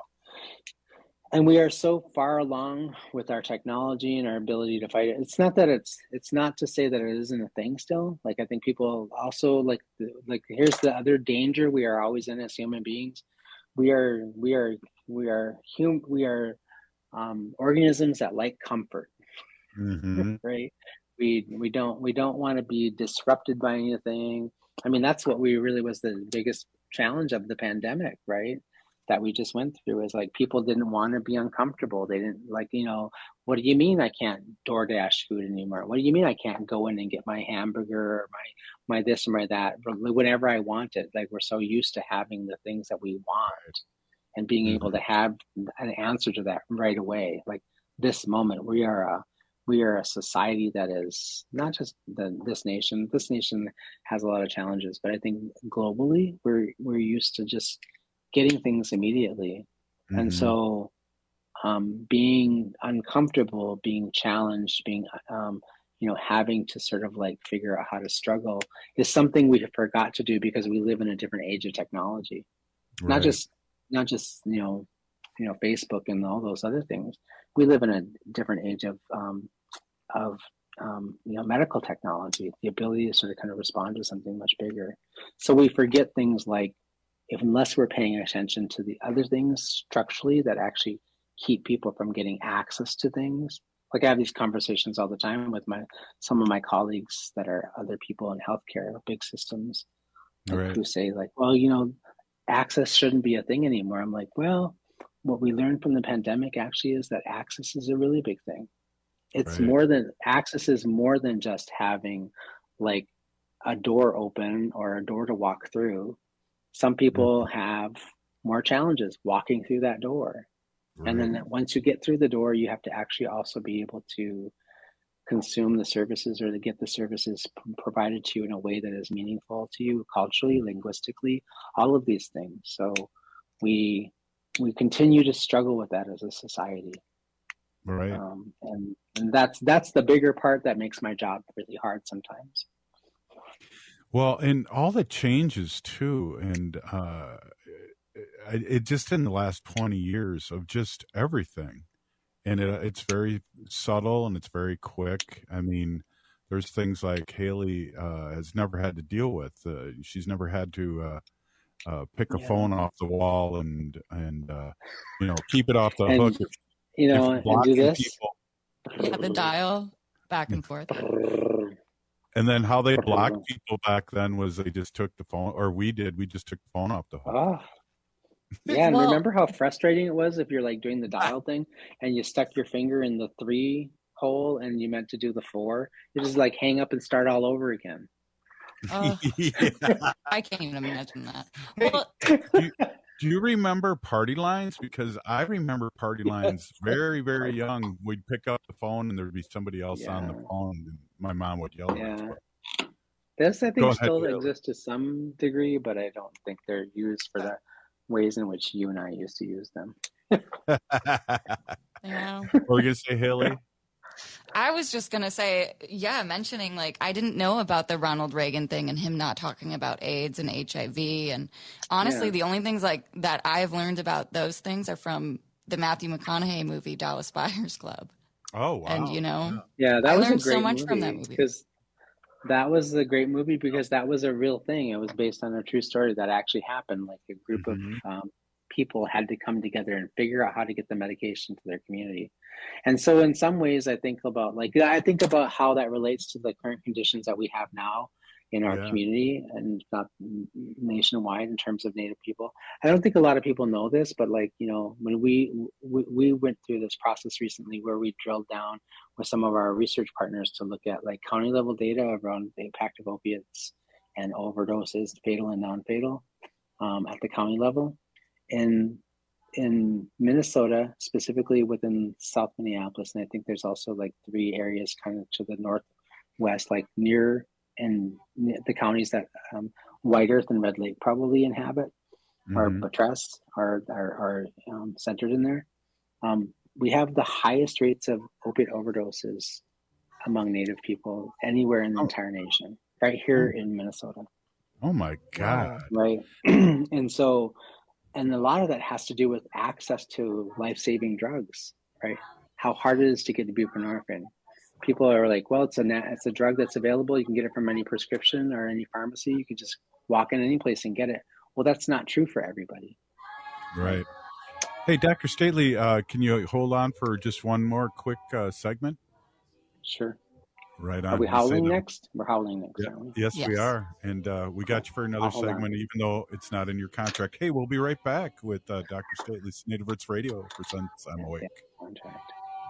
And we are so far along with our technology and our ability to fight it. It's not that it's it's not to say that it isn't a thing still. Like I think people also like the, like here's the other danger we are always in as human beings. We are we are we are hum we are um, organisms that like comfort, Mm-hmm. right? We we don't we don't want to be disrupted by anything. I mean, that's what we really was the biggest challenge of the pandemic, right? That we just went through is like people didn't want to be uncomfortable. They didn't like, you know, what do you mean I can't DoorDash food anymore? What do you mean I can't go in and get my hamburger or my my this or my that whenever I want it? Like we're so used to having the things that we want and being able to have an answer to that right away. Like this moment, we are a we are a society that is not just the, this nation. This nation has a lot of challenges, but I think globally we're we're used to just getting things immediately. Mm-hmm. And so um, being uncomfortable, being challenged, being, um, you know, having to sort of like figure out how to struggle is something we forgot to do because we live in a different age of technology. Right. Not just, not just, you know, you know, Facebook and all those other things. We live in a different age of, um, of, um, you know, medical technology, the ability to sort of kind of respond to something much bigger. So we forget things like, if unless we're paying attention to the other things structurally that actually keep people from getting access to things. Like I have these conversations all the time with my some of my colleagues that are other people in healthcare, big systems, like, right. who say like, well, you know, access shouldn't be a thing anymore. I'm like, well, what we learned from the pandemic actually is that access is a really big thing. It's Right. more than access is more than just having like a door open or a door to walk through. Some people have more challenges walking through that door. Right. And then once you get through the door, you have to actually also be able to consume the services or to get the services p- provided to you in a way that is meaningful to you culturally, linguistically, all of these things. So we we continue to struggle with that as a society. Right. Um, and, and that's that's the bigger part that makes my job really hard sometimes. Well, and all the changes too, and uh, it, it just in the last twenty years of just everything, and it, it's very subtle and it's very quick. I mean, there's things like Haley uh, has never had to deal with. Uh, she's never had to uh, uh, pick a Yeah. phone off the wall and and uh, you know keep it off the And, hook. If, you know, if and do blocking this. people. Yeah, the dial back and forth. And then how they blocked people back then was they just took the phone, or we did. We just took the phone off the hook. Oh. Yeah, and Well- remember how frustrating it was if you're like doing the dial thing and you stuck your finger in the three hole and you meant to do the four? You just like hang up and start all over again. Oh, Yeah. I can't even imagine that. Well, do, do you remember party lines? Because I remember party lines very, very young. We'd pick up the phone and there'd be somebody else on the Yeah. phone, and my mom would yell at us. Yeah. This, I Go think, ahead, still Haley. exists to some degree, but I don't think they're used for the ways in which you and I used to use them. yeah. What were you going to say, Haley? I was just going to say, yeah, mentioning like I didn't know about the Ronald Reagan thing and him not talking about AIDS and H I V. And honestly, Yeah. the only things like that I've learned about those things are from the Matthew McConaughey movie, Dallas Buyers Club. Oh, wow. And, you know, Yeah, that I was a learned so great much movie from that movie. because that was a great movie because that was a real thing. It was based on a true story that actually happened. Like a group Mhm. of um, people had to come together and figure out how to get the medication to their community. And so, in some ways, I think about like I think about how that relates to the current conditions that we have now in our Yeah. community and not nationwide in terms of Native people. I don't think a lot of people know this, but like you know, when we we, we went through this process recently where we drilled down with some of our research partners to look at like county level data around the impact of opiates and overdoses, fatal and non-fatal, um, at the county level. In in Minnesota, specifically within South Minneapolis, and I think there's also like three areas kind of to the northwest, like near and the counties that um, White Earth and Red Lake probably inhabit or Mhm. buttress are are, are um, centered in there. Um, we have the highest rates of opiate overdoses among Native people anywhere in the entire nation, right here in Minnesota. Oh, my God. Right. And so, and a lot of that has to do with access to life-saving drugs, right? How hard it is to get buprenorphine. People are like, well, it's a na- it's a drug that's available. You can get it from any prescription or any pharmacy. You can just walk in any place and get it. Well, that's not true for everybody. Right. Hey, Doctor Stately, uh, can you hold on for just one more quick uh, segment? Sure. Right on. Are we You say howling no. next? We're howling next, Yeah. aren't we? Yes, we Yes. are. And uh, we got you for another I'll hold on. segment, even though it's not in your contract. Hey, we'll be right back with uh, Doctor Stately's Native Roots Radio for Since I'm Awake. Contract.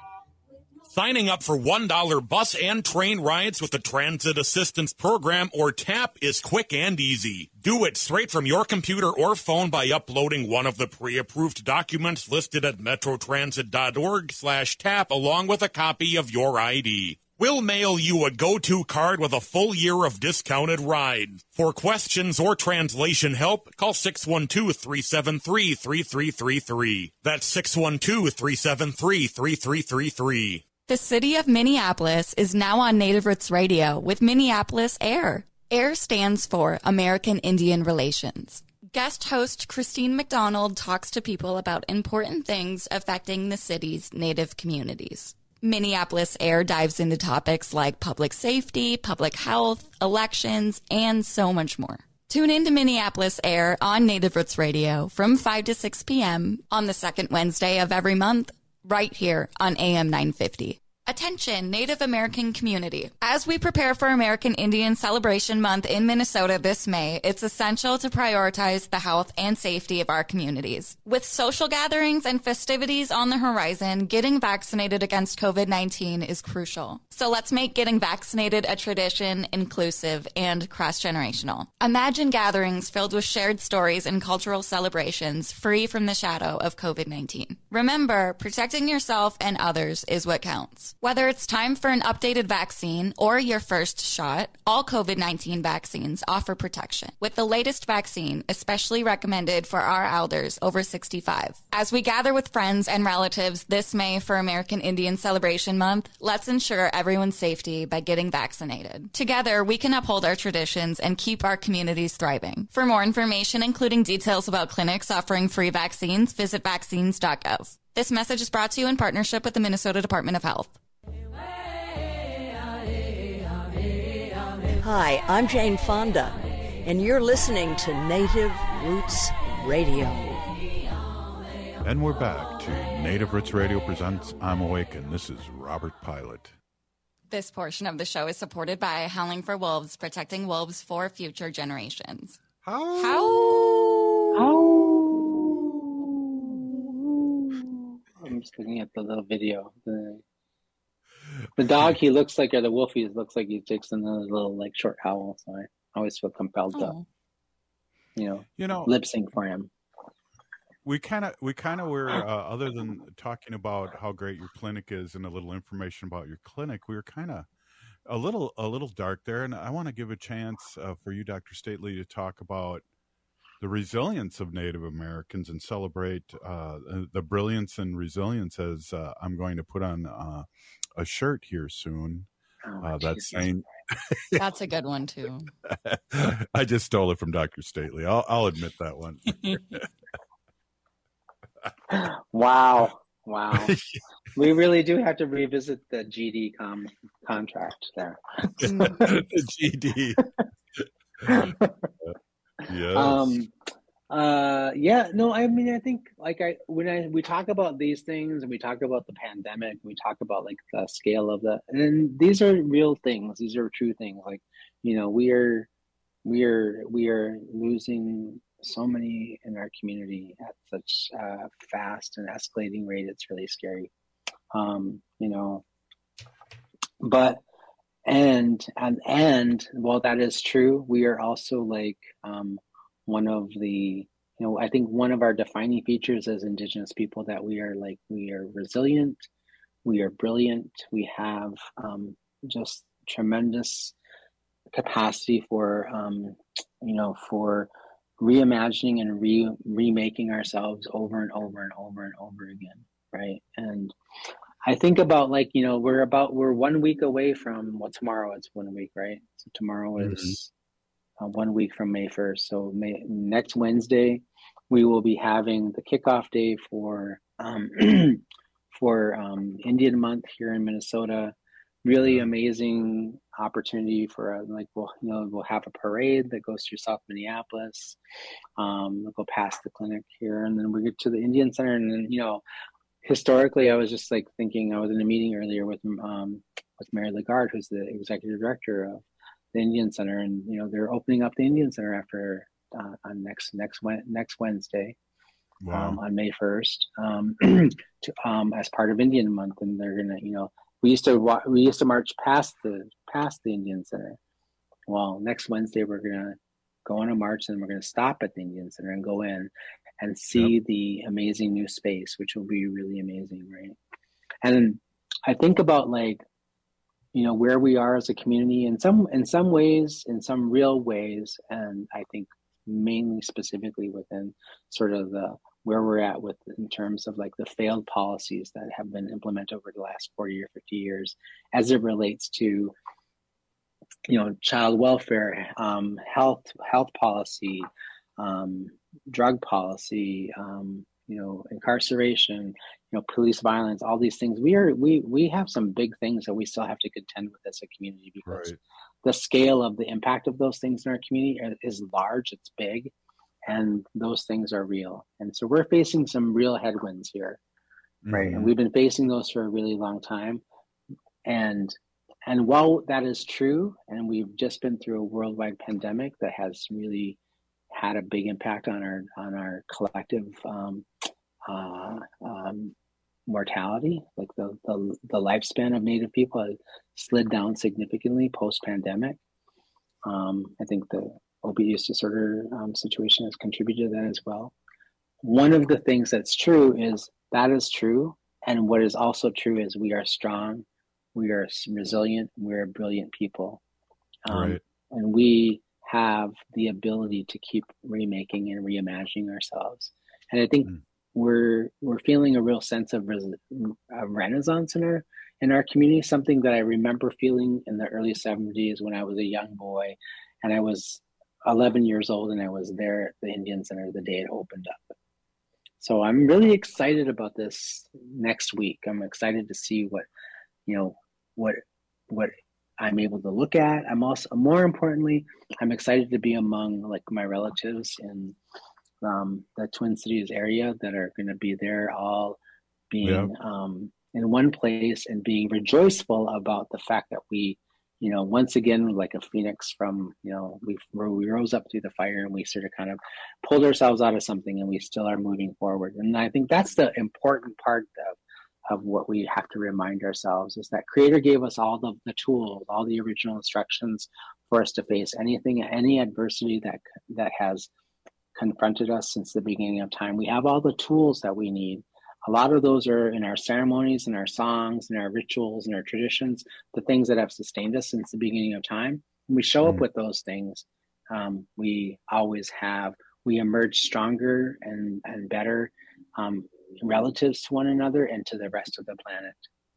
Signing up for one dollar bus and train rides with the Transit Assistance Program, or TAP, is quick and easy. Do it straight from your computer or phone by uploading one of the pre-approved documents listed at metrotransit.org slash tap along with a copy of your I D. We'll mail you a go-to card with a full year of discounted rides. For questions or translation help, call six one two, three seven three, three three three three. That's six one two, three seven three, three three three three. The city of Minneapolis is now on Native Roots Radio with Minneapolis Air. AIR stands for American Indian Relations. Guest host Christine McDonald talks to people about important things affecting the city's Native communities. Minneapolis Air dives into topics like public safety, public health, elections, and so much more. Tune in to Minneapolis Air on Native Roots Radio from five to six p.m. on the second Wednesday of every month, right here on A M nine fifty. Attention, Native American community. As we prepare for American Indian Celebration Month in Minnesota this May, it's essential to prioritize the health and safety of our communities. With social gatherings and festivities on the horizon, getting vaccinated against COVID nineteen is crucial. So let's make getting vaccinated a tradition, inclusive, and cross-generational. Imagine gatherings filled with shared stories and cultural celebrations, free from the shadow of COVID nineteen. Remember, protecting yourself and others is what counts. Whether it's time for an updated vaccine or your first shot, all COVID nineteen vaccines offer protection, with the latest vaccine especially recommended for our elders over sixty-five. As we gather with friends and relatives this May for American Indian Celebration Month, let's ensure everyone's safety by getting vaccinated. Together, we can uphold our traditions and keep our communities thriving. For more information, including details about clinics offering free vaccines, visit vaccines dot gov. This message is brought to you in partnership with the Minnesota Department of Health. Hi, I'm Jane Fonda, and you're listening to Native Roots Radio. And we're back to Native Roots Radio presents I'm Awake, and this is Robert Pilot. This portion of the show is supported by Howling for Wolves, protecting wolves for future generations. How? How? How? I'm just looking at the little video. The, the dog, he looks like, or the wolf, he looks like he takes another little, like, short howl. So I always feel compelled Oh. to, you know, You know, lip sync for him. we kind of we kind of were uh, other than talking about how great your clinic is and a little information about your clinic, we were kind of a little a little dark there, and I want to give a chance uh, for you, Doctor Stately, to talk about the resilience of Native Americans and celebrate uh, the brilliance and resilience. As uh, I'm going to put on uh, a shirt here soon uh, that's saying. That's a good one, too. I just stole it from Doctor Stately. I'll, I'll admit that one. Wow. Wow. We really do have to revisit the G D com contract there. The G D. Yes. Um, uh, yeah, no, I mean, I think like I, when I, we talk about these things and we talk about the pandemic, we talk about like the scale of the, and these are real things. These are true things. Like, you know, we are, we are, we are losing so many in our community at such a fast and escalating rate. It's really scary. Um, you know, but, and, and, and while that is true, we are also like, um, one of the, you know, I think one of our defining features as Indigenous people that we are like, we are resilient, we are brilliant, we have um, just tremendous capacity for, um, you know, for reimagining and re remaking ourselves over and over and over and over again, right? And I think about like, you know, we're about, we're one week away from, well, tomorrow it's one week, right? So tomorrow is, mm-hmm. Uh, one week from May first. So May, next Wednesday, we will be having the kickoff day for um, for um, Indian Month here in Minnesota. Really amazing opportunity for uh, like we'll you know we'll have a parade that goes through South Minneapolis. Um, we'll go past the clinic here, and then we get to the Indian Center. And then you know, historically, I was just like thinking. I was in a meeting earlier with um, with Mary Lagarde, who's the executive director of the Indian Center, and you know they're opening up the Indian Center after uh, on next next next Wednesday, wow. um, on May first, um, to, um, as part of Indian Month, and they're gonna you know we used to we used to march past the past the Indian Center. Well, next Wednesday we're gonna go on a march, and we're gonna stop at the Indian Center and go in and see yep. the amazing new space, which will be really amazing, right? And I think about like. You know, where we are as a community in some in some ways, in some real ways, and I think mainly specifically within sort of the where we're at with in terms of like the failed policies that have been implemented over the last forty or fifty years as it relates to, you know, child welfare, um, health health policy, um, drug policy, um, you know, incarceration, you know, police violence, all these things. We are we we have some big things that we still have to contend with as a community because right. the scale of the impact of those things in our community is large, it's big, and those things are real. And so we're facing some real headwinds here, right? Mm-hmm. And we've been facing those for a really long time. And and while that is true, and we've just been through a worldwide pandemic that has really had a big impact on our on our collective um, uh, um, mortality, like the, the the lifespan of Native people has slid down significantly post-pandemic. Um, I think the opiate use disorder um, situation has contributed to that as well. One of the things that's true is that is true, and what is also true is we are strong, we are resilient, we're brilliant people. Um, Right. And we have the ability to keep remaking and reimagining ourselves. And I think we're we're feeling a real sense of, res- of renaissance in our in our community, something that I remember feeling in the early seventies when I was a young boy, and I was eleven years old, and I was there at the Indian Center the day it opened up. So I'm really excited about this next week. I'm excited to see what, you know, what what I'm able to look at. I'm also, more importantly, I'm excited to be among like my relatives in um, the Twin Cities area that are going to be there, all being Yeah. um, in one place and being rejoiceful about the fact that we, you know, once again, like a phoenix from, you know, we we rose up through the fire and we sort of kind of pulled ourselves out of something, and we still are moving forward. And I think that's the important part of of what we have to remind ourselves, is that Creator gave us all the, the tools, all the original instructions for us to face anything, any adversity that that has confronted us since the beginning of time. We have all the tools that we need. A lot of those are in our ceremonies, in our songs, in our rituals, in our traditions, the things that have sustained us since the beginning of time. When we show up with those things, um, we always have, we emerge stronger and, and better um, relatives to one another and to the rest of the planet.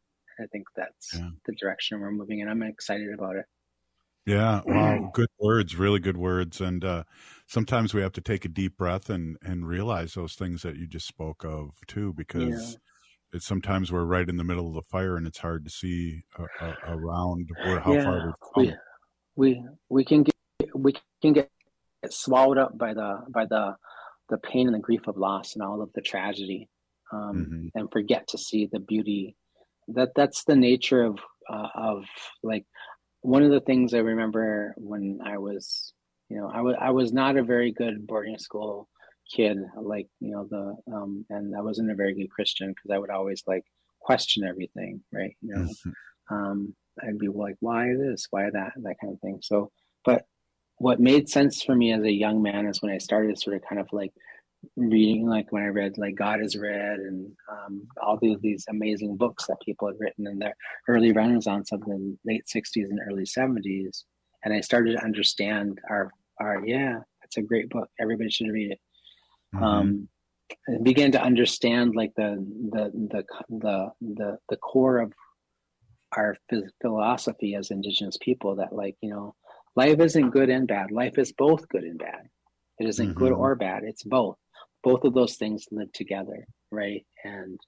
I think that's Yeah. the direction we're moving in. I'm excited about it. Yeah, wow, good words, really good words. And uh, sometimes we have to take a deep breath and, and realize those things that you just spoke of too, because Yeah. it's sometimes we're right in the middle of the fire and it's hard to see uh, uh, around where how yeah, far we've come. we, we we can get we can get swallowed up by the by the the pain and the grief of loss and all of the tragedy, um, Mm-hmm. and forget to see the beauty. That that's the nature of uh, of like one of the things I remember when I was, you know, I was I was not a very good boarding school kid, like, you know, the um, and I wasn't a very good Christian because I would always like question everything, right? You know, um, I'd be like, why this, why that, that kind of thing. So, but what made sense for me as a young man is when I started sort of kind of like reading, like when I read like God is Red and um, all these, these amazing books that people had written in the early Renaissance of the late sixties and early seventies. And I started to understand our, our, yeah, it's a great book. Everybody should read it. Mm-hmm. Um, and began to understand like the, the, the, the, the, the core of our philosophy as Indigenous people, that like, you know, life isn't good and bad. Life is both good and bad. It isn't Mm-hmm. good or bad. It's both. Both of those things live together, right? And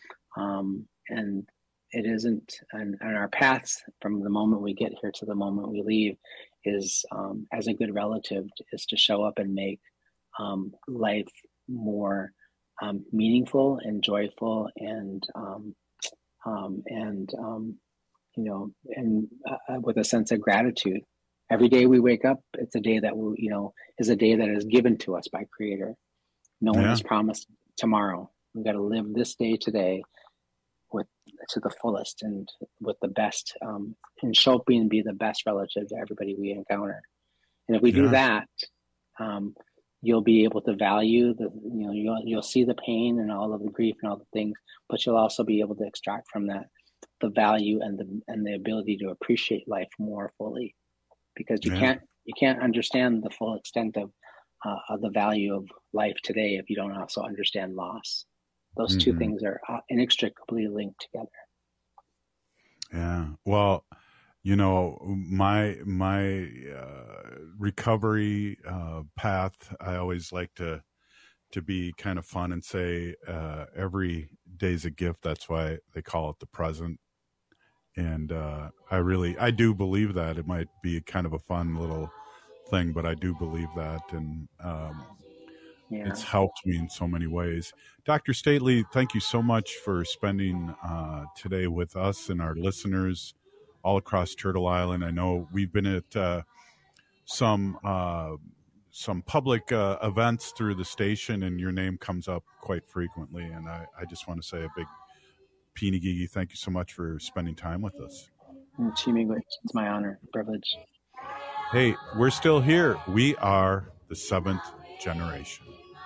um, and it isn't. And, and our paths from the moment we get here to the moment we leave is, um, as a good relative, is to show up and make um, life more um, meaningful and joyful, and um, um, and um, you know, and uh, with a sense of gratitude. Every day we wake up, it's a day that we, you know, is a day that is given to us by Creator. No one Yeah. is promised tomorrow. We've got to live this day today with to the fullest and with the best, um, and show up and be the best relative to everybody we encounter. And if we do Yeah. that, um, you'll be able to value the, you know, you'll you'll see the pain and all of the grief and all the things, but you'll also be able to extract from that the value and the and the ability to appreciate life more fully. Because you Yeah. can't you can't understand the full extent of, uh, of the value of life today if you don't also understand loss. Those two Mhm. things are uh, inextricably linked together. Yeah. Well, you know, my my uh, recovery uh, path, I always like to to be kind of fun and say uh, every day's a gift. That's why they call it the present. And uh, I really, I do believe that. It might be kind of a fun little thing, but I do believe that. And um, Yeah. it's helped me in so many ways. Doctor Stately, thank you so much for spending uh, today with us and our listeners all across Turtle Island. I know we've been at uh, some uh, some public uh, events through the station, and your name comes up quite frequently. And I, I just want to say a big Peeny Gigi, thank you so much for spending time with us. And Chimigwich, it's my honor, privilege. Hey, we're still here. We are the seventh generation.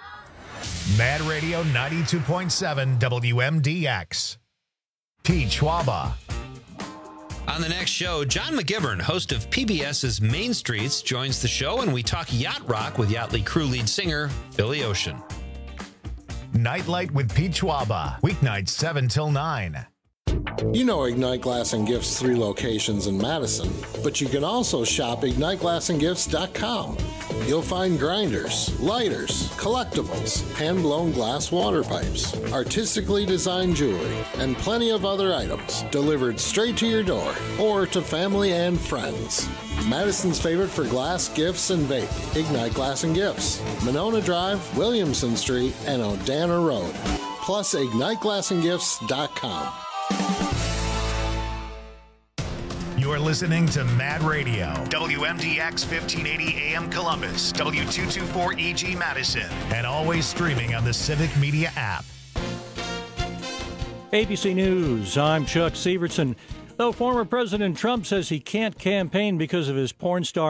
Mad Radio ninety-two point seven W M D X. Pete Schwaba. On the next show, John McGivern, host of PBS's Main Streets, joins the show, and we talk yacht rock with Yachtly crew lead singer Billy Ocean. Nightlight with Pete Schwaba, weeknights seven till nine. You know Ignite Glass and Gifts' three locations in Madison, but you can also shop ignite glass and gifts dot com. You'll find grinders, lighters, collectibles, hand-blown glass water pipes, artistically designed jewelry, and plenty of other items delivered straight to your door or to family and friends. Madison's favorite for glass, gifts, and vape, Ignite Glass and Gifts, Monona Drive, Williamson Street, and Odana Road. Plus ignite glass and gifts dot com. You're listening to Mad Radio, W M D X fifteen eighty A M Columbus, W two twenty-four E G Madison, and always streaming on the Civic Media app. A B C News, I'm Chuck Severson. Though former President Trump says he can't campaign because of his porn star